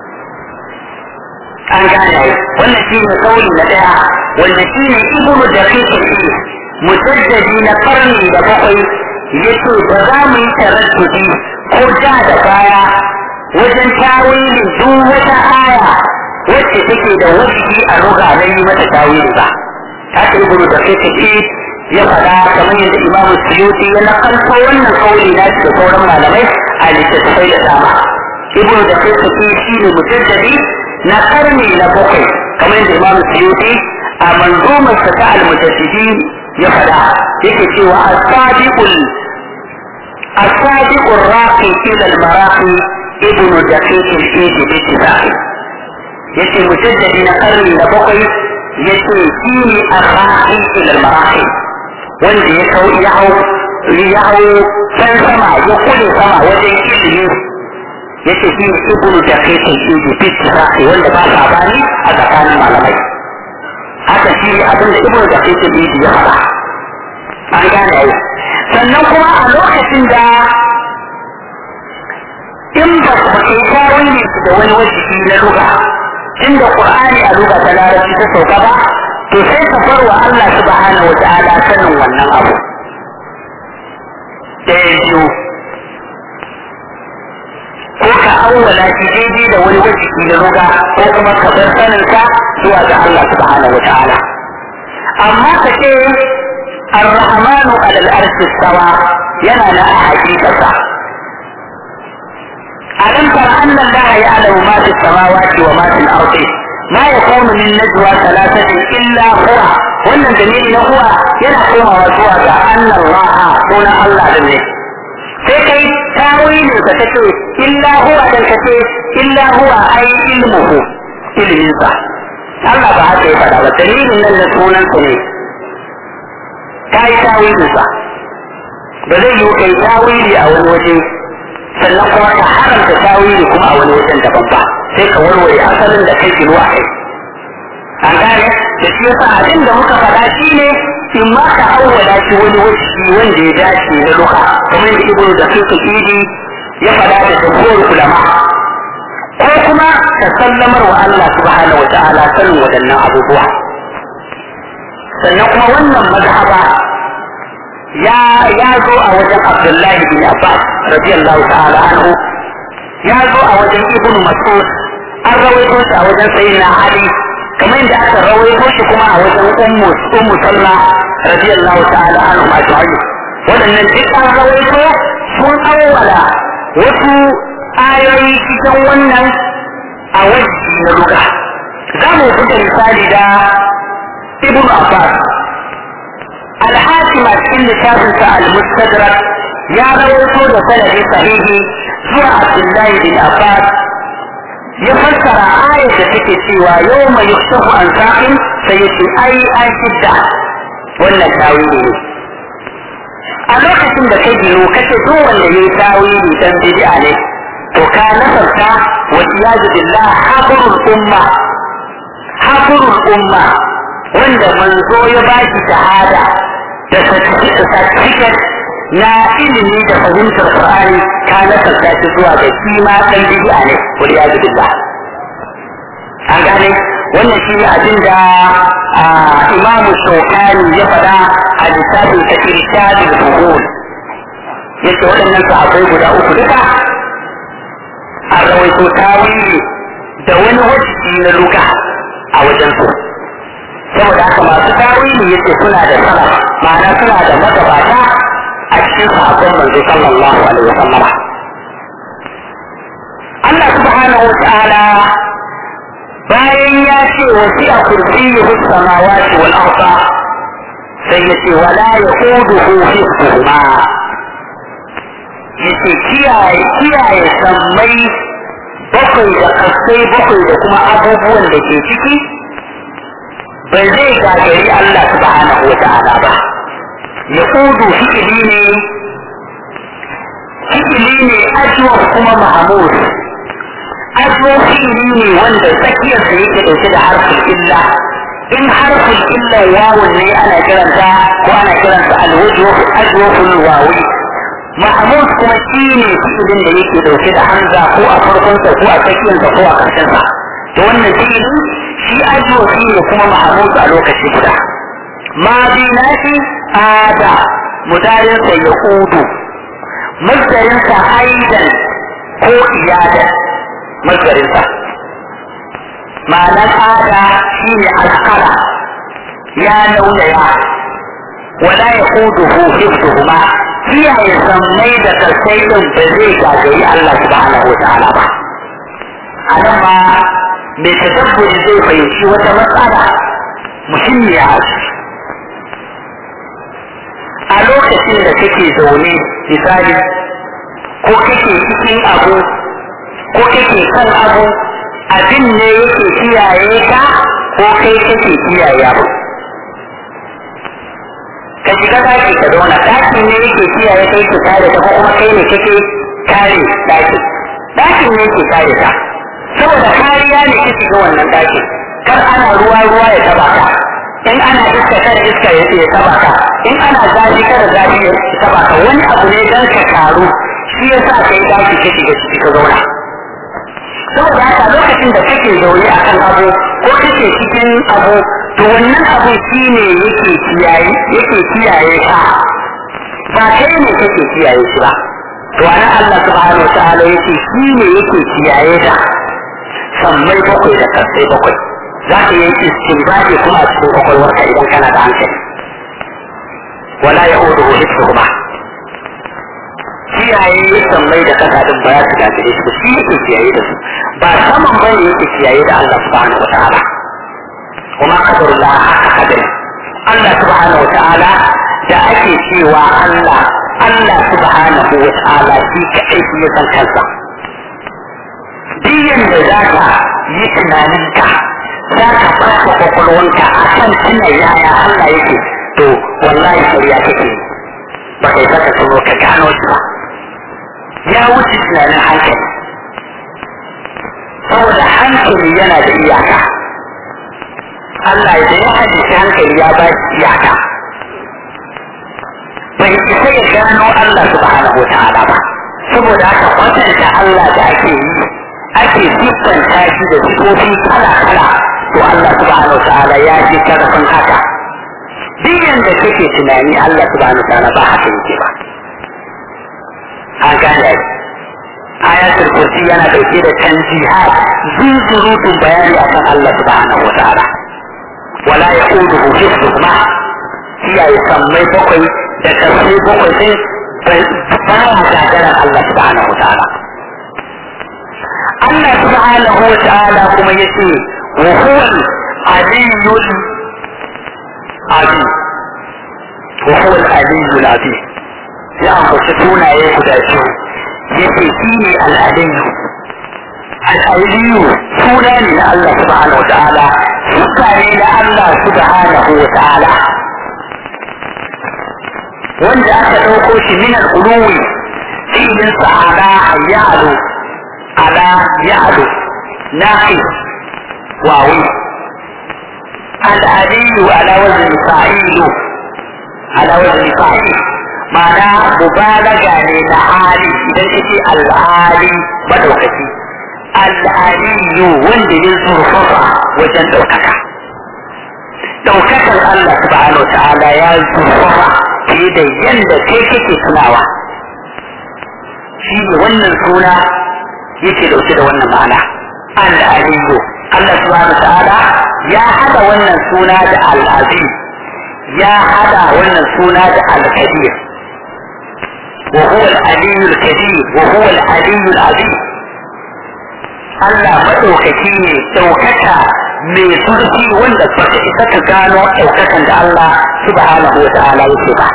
[SPEAKER 3] an gane wannan shi ne kauli na daya wanda shi ne ibnu daqiqil mujaddadi na karni da bakwai yace ba za mu yi taraddudi ko ja da baya wajen tawilin duk wata aya wacce take da wajibi a lugha na yi mata tawili ba haka ibnu daqiq ya faɗa kamar yadda imam suyuti ya nakalto wannan kauli na da sauran malamai a littattafai da dama ibnu daqiq shi ne mujaddadi na karni na bakwai kamar yadda imam suyuti a manzumar sa ta al-mujaddidin ya fada yake cewa as-sadiqul as-sadiqur raqi ila al-maraqi ibnu daqiq al-eid bi ittifaqi yace mujaddadi na karni na bakwai yace shi ne ar-raqi ila al-maraqi wanda ya kau ya hau ya hau san sama ya kule sama wajen ilimi yace shi ne ibnu daqiq al-eid bi ittifaqi wanda ba sa bani a tsakanin malamai haka shi abin da ibnu da kai tabi ya fara an gane ai sannan kuma a lokacin da in ba ka kai tawili da wani wajibi na lugha inda qur'ani a lugha ta larabci ta sauka ba to sai ka bar wa Allah subhanahu wa ta'ala sanin wannan abu da biyu ko ka awwala shi daidai da wani wajibi na lugha ko kuma ka bar sanin ka zuwa ga Allah subhanahu wa ta'ala amma ka ce ar-rahmanu ala al-arshi istawa yana da hakikata alam tara anna allaha ya'lamu ma fi samawati wa ma fi al-ardi ma yakunu min najwa thalathatin illa huwa wannan dalili na huwa yana komawa zuwa ga anna allaha sunan Allah din ne sai kai tawilin ka kace illa huwa dan kace illa huwa ai ilmuhu ilmin sa Allah ba haka ya faɗa ba dalilin nan da sunan sa ne kai tawilin sa ba zai yi kai tawili a wani waje sannan kuma ka haramta tawili kuma a wani wajen daban ba sai ka warware asalin da kai ginuwa kai an gane da shi yasa abin da muka faɗa shi ne in ma ka awwala shi wani wajen wanda ya dace na duka kamar da ibnu da suka idi ya faɗa da jumhur ulama ko kuma ka sallamar wa Allah subhanahu wa ta'ala sanin waɗannan abubuwa sannan kuma wannan mazhaba ya ya zo a wajen Abdullahi bin Abbas radiyallahu ta'ala anhu ya zo a wajen Ibn Mas'ud an rawaito shi a wajen Sayyidina Ali kamar yadda aka rawaito shi kuma a wajen Ummu Ummu Salma radiyallahu ta'ala anhu ajma'in waɗannan duk an rawaito sun awwala wasu ayoyi cikin wannan a wajen na luga. Za mu buga misali da Ibn Abbas. Al-Hakim a cikin littafinsa Al-Mustadrak ya rawaito da sanadi sahihi zuwa Abdullahi bin Abbas ya fassara ayar da take cewa yau mai yusufu an sa'in sai ya ce ai an shidda wannan tawili ne. A lokacin da ka gino kace duk wanda ya yi tawili dan bid'a ne to ka nasarta wa iyadu billah habrul umma habrul umma wanda manzo ya baki shahada da certificate na ilimi da fahimtar Qur'ani ka nasarta shi zuwa ga kima dan bid'a ne wa iyadu billah. An gane wannan shi ne abin da Imam Shawkani ya faɗa a littafin ta Irshadul Fuhul. Yace waɗannan sahabbai guda uku duka a rawaito tawili da wani wajibi na luka a wajen su. Saboda haka masu tawili yace suna da salaf, ma'ana suna da magabata a cikin sahabban manzo sallallahu alaihi wasallam. Allah subhanahu wa ta'ala bayan ya ce wasi a kursiyyuhu samawati wal arda sai ya ce wala yaquduhu hifdhuhuma, yace kiyaye kiyaye sammai bakwai da kasai bakwai da kuma abubuwan da ke ciki ba zai gagari Allah subhanahu wa ta'ala ba. Yaqudu fi'ili ne fi'ili ne ajwa kuma mahmud. Ajwa fi'ili ne wanda tsakiyar sa yake dauke da harfin illa. In harfin illa wawun ne ana kiranta ko ana kiranta alwajhu ajwaful wawi. Mahmud kuma shi ne fi'ilin da yake dauke da hamza ko a farkon sa ko a tsakiyar sa ko a karshen sa. To wannan fi'ili shi ajwafi ne kuma mahmud a lokaci guda. Ma bi nashi ada mudarin sa yaqudu. Masdarin sa aidan ko iyadan. Masdarinsa ma'anar ada shi ne alkala ya naunaya wala ya kudu hu hifduhuma, kiyaye sammai da karsai din ba zai gagari Allah subhanahu wa ta'ala ba. A nan ma mai tadabburi zai fahimci wata matsala muhimmiya a lokacin da kake zaune misali ko kake cikin abu ko kake kan abu, abin ne yake kiyaye ka ko kai kake kiyaye abu. Ka shiga daki ka zauna, daki ne yake kiyaye kai ka kare ta ko kuma kai ne kake kare daki. Dakin ne yake kare ka, saboda kariya ne ka shiga wannan daki. Kar ana ruwa ruwa ya taba ka, in ana iska kada iska ya taba ka, in ana zafi kada zafi ya taba ka. Wani abu ne dan ka karu, shi yasa kai daki ka shiga ciki ka zauna. Saboda haka lokacin da kake zaune a kan abu ko kake cikin abu, to wannan abu shi ne yake kiyaye yake kiyaye ka, ba kai ne kake kiyaye shi ba. To ana Allah subhanahu wa ta'ala yake shi ne yake kiyaye da sammai bakwai da karsai bakwai. Za ka yi istinbadi kuma a cikin kwakwalwarka idan kana da hankali. Wala ya'uduhu hifdhuhuma, kiyaye sammai da kasa din ba ya su gagare shi ba, shi yake kiyaye da su, ba saman ba ne yake kiyaye da Allah subhanahu wa ta'ala. Kuma qadarullah haka kadari Allah subhanahu wa ta'ala da ake cewa Allah Allah subhanahu wa ta'ala shi kaɗai shi ya san kansa. Diyan da za ka yi tunaninka za ka fasa kwakwalwanka a kan tuna yaya Allah yake, to wallahi shari'a kake ba kai saka tsoro ka gano shi ba. Ya wuce tunanin hankali, saboda hankali yana da iyaka. Allah da ya hadisi hankali ya ba shi iyaka, bai isa ya gano Allah subhanahu wa ta'ala ba. Saboda haka kwatanta Allah da ake yi ake siffanta shi da sifofi kala-kala, to Allah subhanahu wa ta'ala ya ce karfin haka. Biyan da kake tunani Allah subhanahu wa ta'ala ba haka yake ba. An gane ayatul kursi yana dauke da tanjihat zuzurutun bayani akan Allah subhanahu wa ta'ala. Wala yaquduhu hifdhuhuma, kiyaye sammai bakwai da karsai bakwai sai ba mu gagaran Allah subhanahu wa ta'ala. Allah subhanahu wa ta'ala kuma yace wa huwa al-aliyyul azim wa huwa al-aliyyul azim ya ambaci sunaye guda biyu yace shi ne al-aliyyu al-aliyyu suna ne na Allah subhanahu wa ta'ala suka ne na Allah subhanahu wa ta'ala wanda aka ɗauko shi min al-uluwi fi'lin sa'ala ya'lu ala ya'lu nafi wawi al-aliyyu ala wazni fa'ilu ala wazni fa'il ma'ana mubalaga ne na hali idan kace al-ali madaukaki al-aliyyu wanda ya zurfafa wajen daukaka daukakar Allah subhanahu wa ta'ala ya zurfafa fiye da yadda kai kake tunawa shi ne wannan suna yake dauke da wannan ma'ana al-aliyyu Allah subhanahu wa ta'ala ya hada wannan suna da al-azim ya hada wannan suna da al-kabir wa huwa al-aliyyu al-kabir wa huwa al-aliyyu al-azim Allah madaukaki ne daukaka mai zurfi wanda ba ka isa ka gano ɗaukakan da Allah subhanahu wa ta'ala yake ba.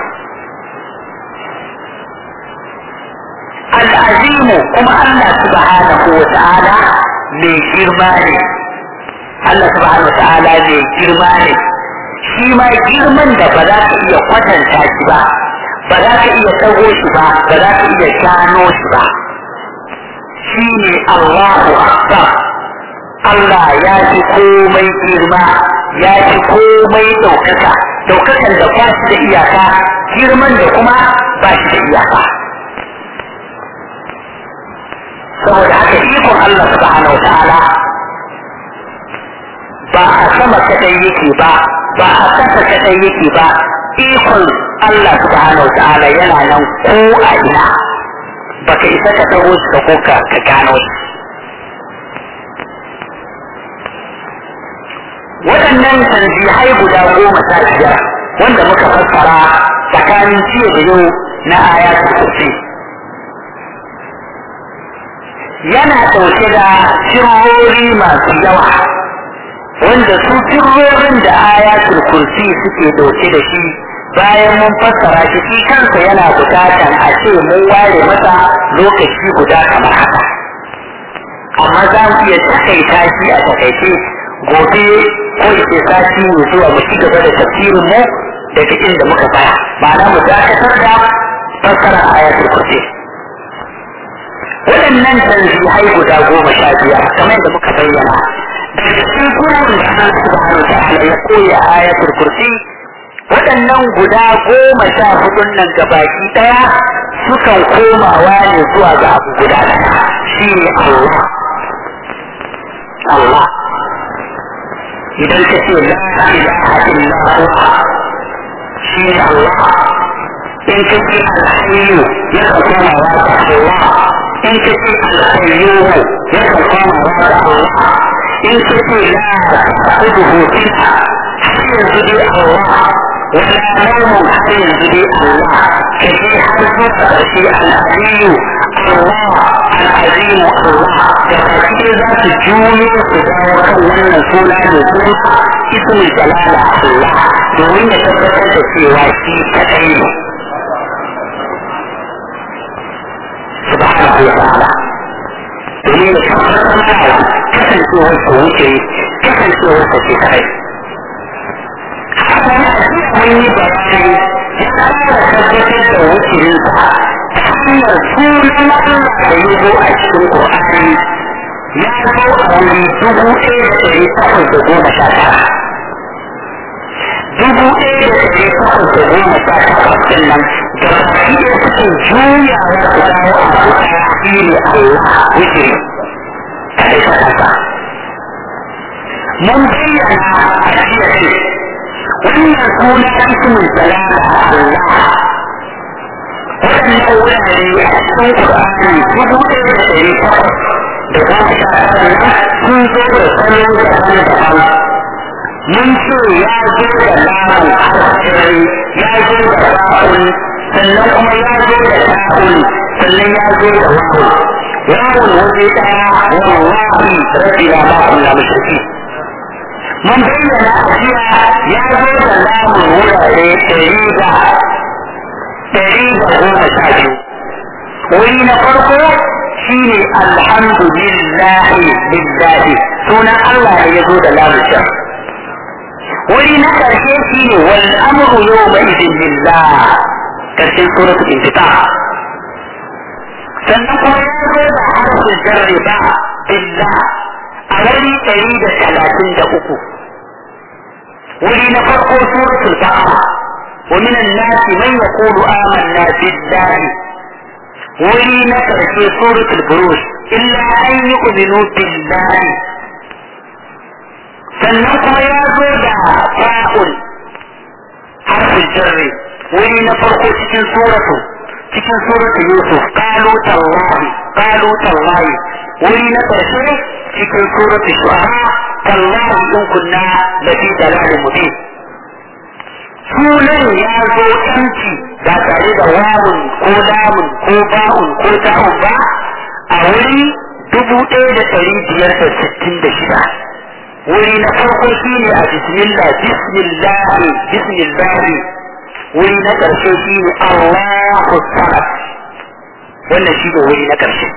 [SPEAKER 3] Al'azimu kuma Allah subhanahu wa ta'ala mai girma ne. Allah subhanahu wa ta'ala mai girma ne. Shi ma girman da ba za ka iya kwatanta shi ba, ba za ka iya ɗago shi ba, ba za ka iya gano shi ba. Shi ne Allahu Akbar. Allah ya fi komai girma, ya fi komai ɗaukaka, ɗaukakan da ba shi da iyaka, girman da kuma ba shi da iyaka. Saboda haka ikon Allah subhanahu wa ta'ala ba a sama kadai yake ba, ba a ƙasa kadai yake ba, ikon Allah subhanahu wa ta'ala yana nan ko a ina, baka isa ka ɗago shi ka ko ka gano shi. waɗannan tanzihai guda goma sha biyar wanda muka fassara tsakanin jiya da yau na ayatul kursi yana ɗauke da sirrori masu yawa wanda su sirrorin da ayatul kursi suke ɗauke da shi bayan mun fassara shi shi kansa yana bukatan a ce mun ware masa lokaci guda kamar haka amma za mu iya takaita shi a takaice gobe ko yake sati ne zuwa mu ci gaba da tafsirin mu daga inda muka tsaya ma'ana mu dakatar da fassara ayatul kursi waɗannan tanzihai guda goma sha biyar kamar yadda muka bayyana daga cikin gurin da Allah subhanahu wa ta'ala ya koya ayatul kursi waɗannan guda goma sha hudun nan gabaki ɗaya sukan komawa ne zuwa ga abu guda ɗaya shi ne Allah Allah idan ka ce la ilaha illallah shi ne Allah in ka ce al-hayyu ya kan komawa ga Allah in ka ce al-qayyum ya kan komawa ga Allah in ka ce la ta'budu illa har yanzu dai Allah wala naumun har yanzu dai Allah ka ce har zuwa ƙarshe al-hayyu Allah al-azim Allah da kake za su juyo su dawo kan wannan suna ne kuma ismul jalala Allah domin ya tabbatar da cewa shi kadai ne subhanahu wa ta'ala domin ya tabbatar da kasancewar sa wuce kasancewar sa shi kadai haka ne a cikin mun yi bayani ya kara tabbatar da wucirinsa hanyar sunan Allah da ya zo a cikin Qur'ani ya zo a wuri dubu ɗaya da ɗari takwas da goma sha tara. Dubu ɗaya da ɗari takwas da goma sha takwas ɗin nan da baki ɗaya suke juyawa su dawo a ɗaya shi ne Allah wikiri kaɗai ta kasa. Mun bayyana a jiya ce wannan sunan ismin salama Allah waɗannan wurare a cikin Ƙur'ani dubu ɗaya da ɗari takwas da goma sha tara sun zo da salo daban-daban. Mun ce ya zo da lamun harfari, ya zo da ba'un, sannan kuma ya zo da ta'un, sannan ya zo da wawun.
[SPEAKER 1] wawun waje daya wallahi rabbina ma kunna mushriki mun bayyana jiya ya zo da lamun wurare ɗari da ɗari da goma sha biyu wuri na farko shine alhamdulillahi lillahi sunan Allah ne ya zo da lamun sha wuri na ƙarshe shine wal amru yawma idin lillah ƙarshen suratul infitar sannan kuma ya zo da harfin jarri ba billah a wuri ɗari da talatin da uku wuri na farko suratul baqara wa minan nasi man yaqulu amanna billahi wuri na karshe suratul buruj illa an yu'minu billahi sannan kuma ya zo da fa'ul harfin jarri wuri na farko cikin suratu cikin suratu yusuf qalu tallahi qalu tallahi wuri na karshe cikin suratu shu'ara tallahi in kunna lafi dalalin mubin sunan ya zo yanci ba tare da wawun ko lamun ko ba'un ko ta'un ba a wuri dubu ɗaya da ɗari biyar da sittin da shida wuri na farko shine a bismillah bismillah bismillah wuri na ƙarshe shine Allahu samad wannan shi ne wuri na ƙarshe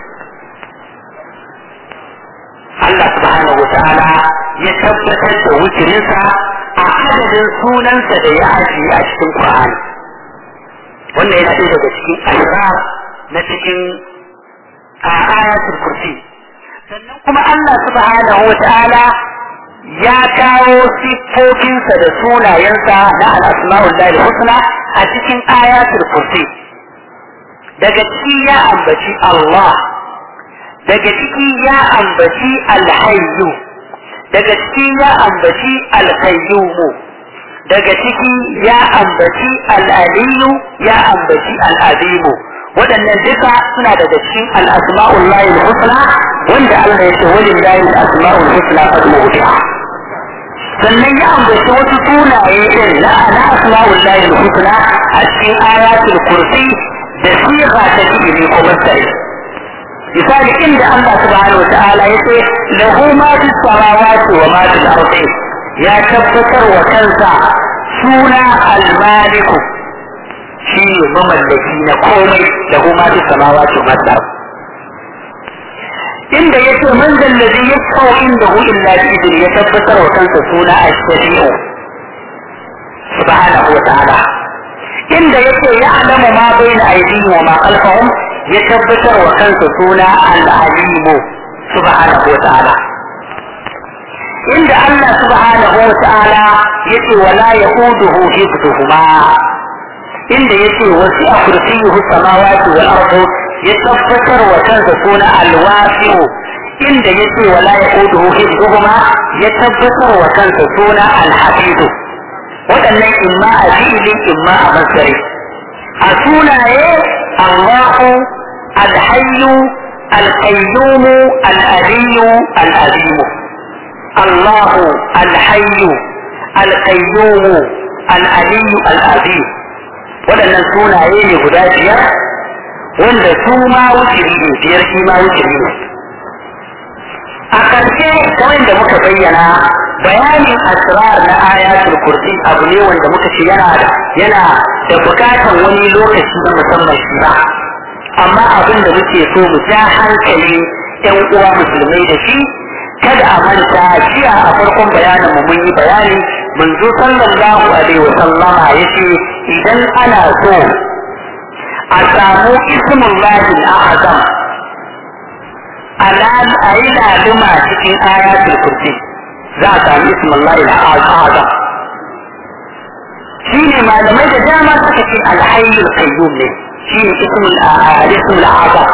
[SPEAKER 1] Allah subhanahu wa ta'ala ya tabbatar da wucirinsa a adadin sunansa da ya ajiye a cikin Qur'ani wannan yana ɗaya daga cikin asrar na cikin ayatul kursi sannan kuma Allah subhanahu wa ta'ala ya kawo siffofinsa da sunayensa na al-asma'ul lahi husna a cikin ayatul kursi daga ciki ya ambaci Allah daga ciki ya ambaci al-hayyu daga ciki ya ambaci al-qayyumu daga ciki ya ambaci al-aliyu ya ambaci al-azimu waɗannan duka suna daga cikin al-asma'ul lahi husna wanda Allah ya ce walillahi al-asma'ul husna fad'uhu biha sannan ya ambaci wasu sunaye din na asma'ul lahi husna a cikin ayatul kursi da siga ta fi'ili ko masdari misali inda Allah subhanahu wataala ya ce lahu ma fis samawati wa ma fil ardi ya tabbatar wa kansa suna al-maliku shi ne mamallaki na komai lahu ma fis samawati wa ma fil ardi inda yake man zallazi yasau indahu illa bi idni ya tabbatar wa kansa suna ash-shafi'u subhanahu wa ta'ala inda yake ya'lamu ma bayna aydihim wa ma khalfahum ya tabbatar wa kansa suna al-alimu subhanahu wa ta'ala inda Allah subhanahu wa ta'ala yace wala yaquduhu hifdhuhuma inda yace wasi'a kursiyyuhu samawati wal ardu ya tabbatar wa kansa suna alwasi'u inda yace wala yaquduhu hifdhuhuma ya tabbatar wa kansa suna alhafizu waɗannan imma a fi'ili imma a masdari a sunaye Allahu alhayyu alqayyum alaliyu alazimu Allahu alhayyu alqayyum alaliyu alazim waɗannan sunaye ne guda biyar wanda su ma wukiri ne biyar shi ma wukiri ne a ƙarshe kamar da muka bayyana bayanin asrar na ayatul kursi abu ne wanda muka ce yana da yana da bukatan wani lokaci na musamman shi ba amma abin da muke so mu ja hankali yan uwa musulmai da shi kada a manta jiya a farkon bayanin mu mun yi bayani manzo sallallahu alaihi wa sallama yace idan ana so a samu ismullahi al-azam alam ayi laluma cikin ayatul kursi za a samu ismullahi al-azam shine malamai da dama suka ce al-hayyul qayyum ne shine ismul ismul azam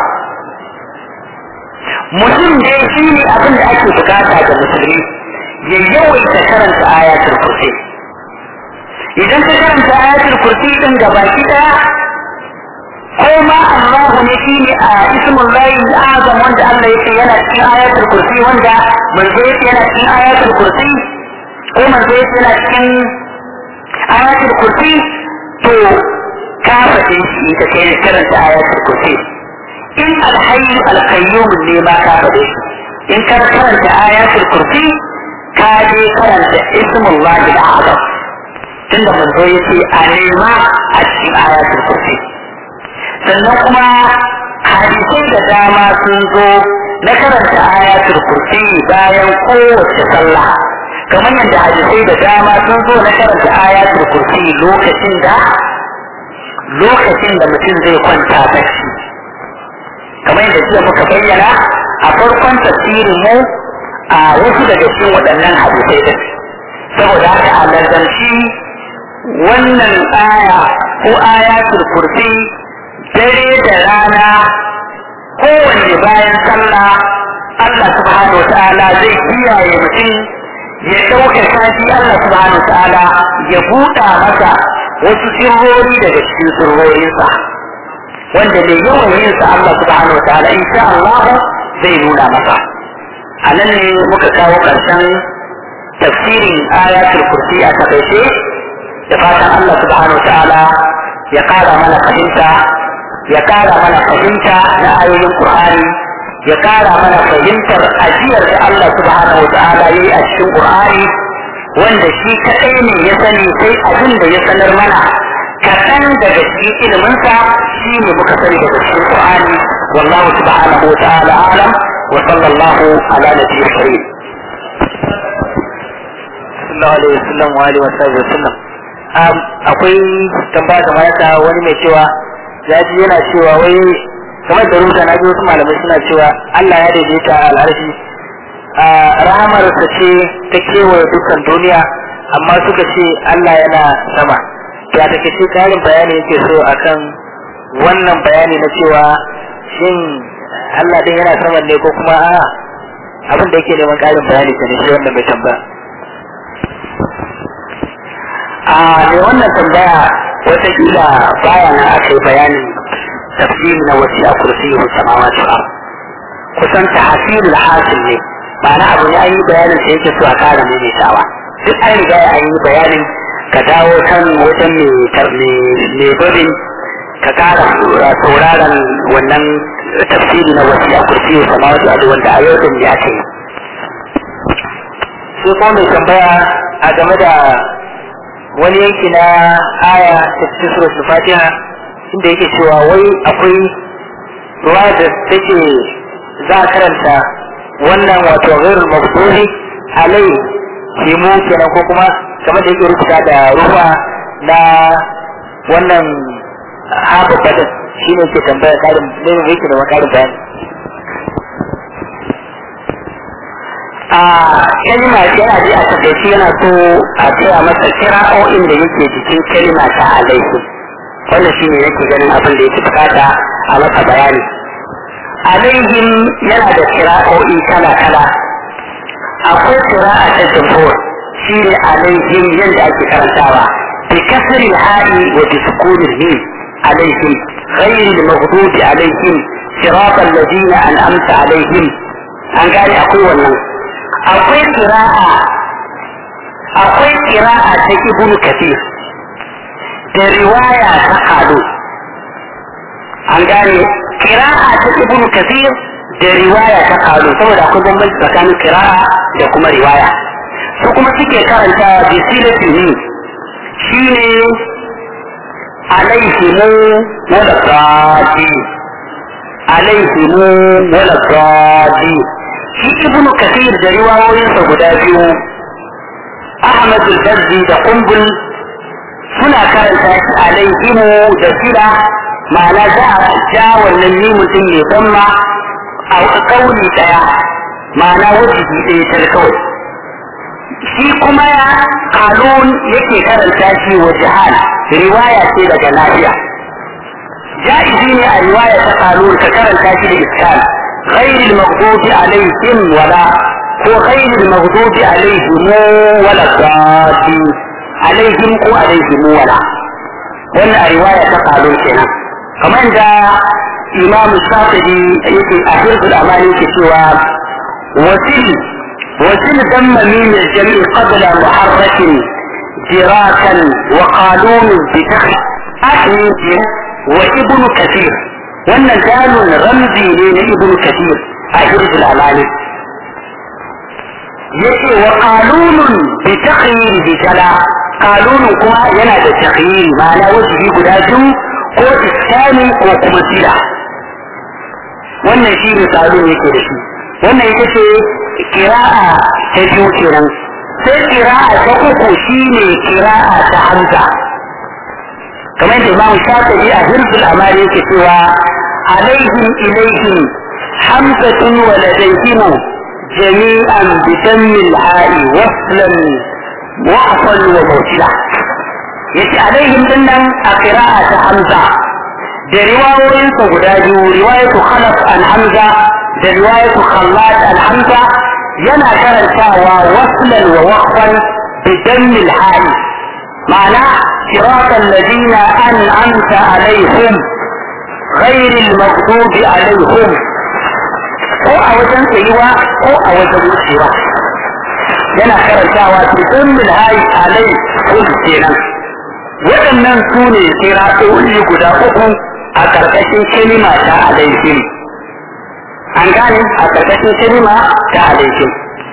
[SPEAKER 1] mutum dai shine abin da ake bukata ga musulmi ya yawaita karanta ayatul kursi idan ka karanta ayatul kursi din gabaki daya ko ma Allahu ne shine a ismul lahi azam wanda Allah yake yana cikin ayatul kursi wanda manzo yake yana cikin ayatul kursi ko manzo yake yana cikin ayatul kursi to ka fade shi da kai karanta ayatul kursi
[SPEAKER 3] in alhayyu alqayyum ne ma ka faɗe shi in ka karanta ayatul kursi ka je karanta ismullahi al-azam tunda manzo yace a nema a cikin ayatul kursi sannan kuma hadisai da dama sun zo na karanta ayatul kursi bayan kowace sallah kamar yadda hadisai da dama sun zo na karanta ayatul kursi lokacin da lokacin da mutum zai kwanta bacci kamar yadda jiya muka bayyana a farkon tafsirin mu a wasu daga cikin waɗannan hadisai din saboda haka a lazanci wannan aya ko ayatul kursi dare da rana kowanne bayan sallah Allah subhanahu wa ta'ala zai kiyaye mutum ya ɗauka kashi Allah subhanahu wa ta'ala ya buɗa masa wasu sirrori daga cikin sirrorinsa wanda mai yawan yin sa Allah subhanahu wa ta'ala insha Allah zai nuna masa a nan ne muka kawo ƙarshen tafsirin ayatul kursi a takaice da fatan Allah subhanahu wa ta'ala ya ƙara mana fahimta ya ƙara mana fahimta na ayoyin Qur'ani ya ƙara mana fahimtar ajiyar da Allah subhanahu wa ta'ala yayi a cikin Qur'ani wanda shi kaɗai ne ya sani sai abin da ya sanar mana kaɗan daga cikin iliminsa shi ne muka sani daga cikin Qur'ani wallahu subhanahu wa ta'ala a'lam wa sallallahu ala nabiyyil karim sallallahu alaihi wasallam wa alihi wa sallam akwai tambaya da mata wani mai cewa ya ji yana cewa wai kamar da rubuta na ji wasu malamai suna cewa Allah ya daidaita al'arshi a rahamarsa ce ta kewaye dukkan duniya amma suka ce Allah yana sama to a take ce karin bayani yake so akan wannan bayani na cewa shin Allah din yana sama ne ko kuma a abin da yake neman karin bayani ta ne shi wannan mai tambaya a ne wannan tambaya wataƙila baya na aka yi bayanin tafsiri na wasu a kursiyin samawati ba kusan tahsirul hasil ne ma'ana abu ne an yi bayanin sai yake so a kara maimaitawa duk an riga an yi bayanin ka dawo kan wajen mai babin ka kara sauraron wannan tafsiri na wasu a kursiyin samawati a wanda a yau din ya ce sai kuma mai tambaya a game da wani yanki na aya ta cikin suratul fatiha inda yake cewa wai akwai ruwa da take za a karanta wannan wato ghairul maghdubi alai himu kenan ko kuma kamar da yake rubuta da ruwa na wannan haɓa badin shi ne ke tambaya karin ne yake da makarin bayani a kalima yana ji a takaici yana so a tsaya masa kira'o'in da yake jikin kalima ta alaihi wannan shi ne yake ganin abin da yake bukata a masa bayani alaihim yana da kira'o'i kala-kala akwai kira'a ta jumhur shi ne alaihim yadda ake karantawa bi kasri al-ha'i wa bi sukuni al-mim alaihim ghayri al-maghdubi alaihim siratal ladina an'amta alaihim an gane akwai wannan akwai kira'a akwai kira'a ta ibn kathir da riwaya ta qalu an gane kira'a ta ibn kathir da riwaya ta qalu saboda akwai bambanci tsakanin kira'a da kuma riwaya su kuma suke karanta bi silatin shine alaihimu wala qadi alaihimu wala qadi shi ibnu kathir da riwayoyinsa guda biyu ahmad al-bazzi da kumbul suna karanta shi alaihimu da sila ma'ana za a ja wannan mimun din ne don ma a kauli daya ma'ana wajibi ɗaya ta kawai shi kuma ya kalon yake karanta shi wa jihal riwaya ce daga lafiya jaizi ne a riwaya ta kalon ka karanta shi da iskal غير المغضوب عليهم ولا هو غير المغضوب عليهم ولا الضالين عليهم هو عليهم ولا ولا رواية تقالون كنا كمان جاء إمام الشاطبي يقول أحرز الأماني كسوى وسل وسل دم من الجميع قبل محرك دراكا وقالون بتخ أحمد وابن كثير wannan dalun ramzi ne na ibn kathir a hirzul alali yace wa qalunun bi taqyir bi jala qalunun kuma yana da taqyir ma'ana wajibi guda biyu ko iskani ko kuma sila wannan shi ne qalun yake da shi wannan ita ce kira'a ta biyu kenan sai kira'a ta uku shine kira'a ta hamza kamar da imam shafi'i a hirzul amali yake cewa alaihim ilaihim hamzatun wa ladayhim jami'an bi dammil ha'i waslan wa'fal wa mutila yace alaihim dinnan a qira'a ta hamza da riwayoyin sa guda biyu riwayatu khalaf an hamza da riwayatu khallat an hamza yana karantawa waslan wa waqfan bi dammil ha'i ma'ana صراط الذين أنعمت عليهم غير المغضوب عليهم ko a wajen tsayuwa ko a wajen wucewa yana karantawa cikin milhayi alai kun kenan waɗannan su ne siratoyi guda uku a ƙarƙashin kalima ta alaihim an gane a ƙarƙashin kalima ta alaihim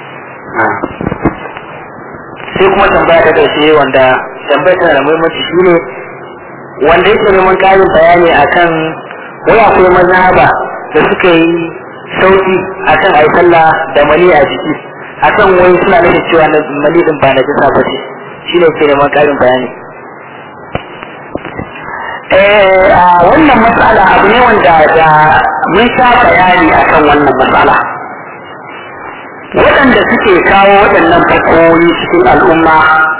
[SPEAKER 1] sai kuma tambaya ta ƙarshe wanda tambayar tana da muhimmanci shine wanda yake neman ƙarin bayani akan wai akwai mazhaba da suka yi sauki akan ayi sallah da mali a jiki akan wai suna nuna cewa na mali din ba na jisa ba ce shine ke neman ƙarin bayani.
[SPEAKER 3] Eh wannan matsala abu ne wanda da mun sha bayani akan wannan matsala waɗanda suke kawo waɗannan fatoyi cikin al'umma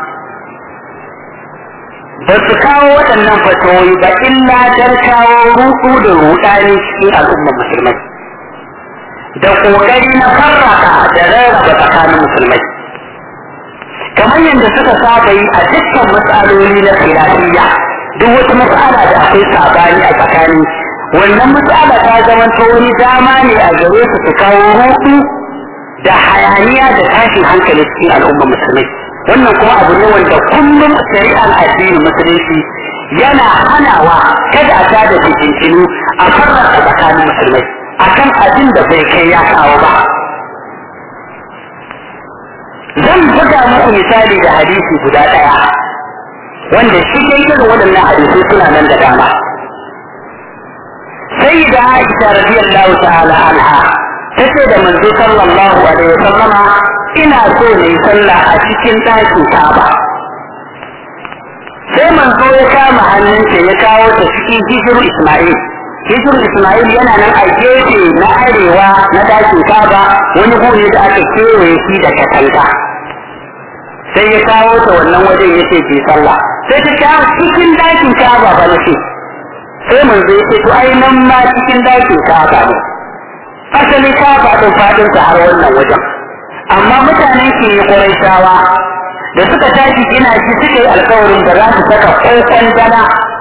[SPEAKER 3] ba su kawo waɗannan fatoyi ba illa don kawo ruɗu da ruɗani cikin al'ummar musulmai da ƙoƙari na farraka da rarraba tsakanin musulmai kamar yadda suka saba yi a dukkan matsaloli na khilafiyya duk wata matsala da akwai sabani a tsakani wannan matsala ta zama ta wani dama ne a gare su su kawo ruɗu da hayaniya da tashin hankali cikin al'ummar musulmai wannan kuma abu ne wanda kullum shari'ar addinin musulunci yana hanawa kada a tada fitintinu a farrasa tsakanin musulmai akan abin da bai kai ya kawo ba. Zan buga muku misali da hadisi guda ɗaya wanda shi ke irin waɗannan hadisi suna nan da dama. Sai da Aisha radiyallahu ta'ala anha ta ce da manzo sallallahu alaihi wa sallama ina so ne sallah a cikin ɗakin Ka'aba. Sai manzo ya kama hannunta ya kawo ta cikin hijiru Isma'il. Hijiru Isma'il yana nan a gefe na arewa na ɗakin Ka'aba wani guri da aka kewaye shi da katanga. Sai ya kawo ta wannan wajen ya ce ke sallah. Sai ta kawo cikin ɗakin Ka'aba ba na ce. Sai manzo ya ce to ai nan ma cikin ɗakin Ka'aba ne. Asali Ka'aba ɗin faɗinsa har wannan wajen. Amma mutanen ke yi Qurayshawa da suka tashi gina shi suka yi alkawarin da za su saka kokon dana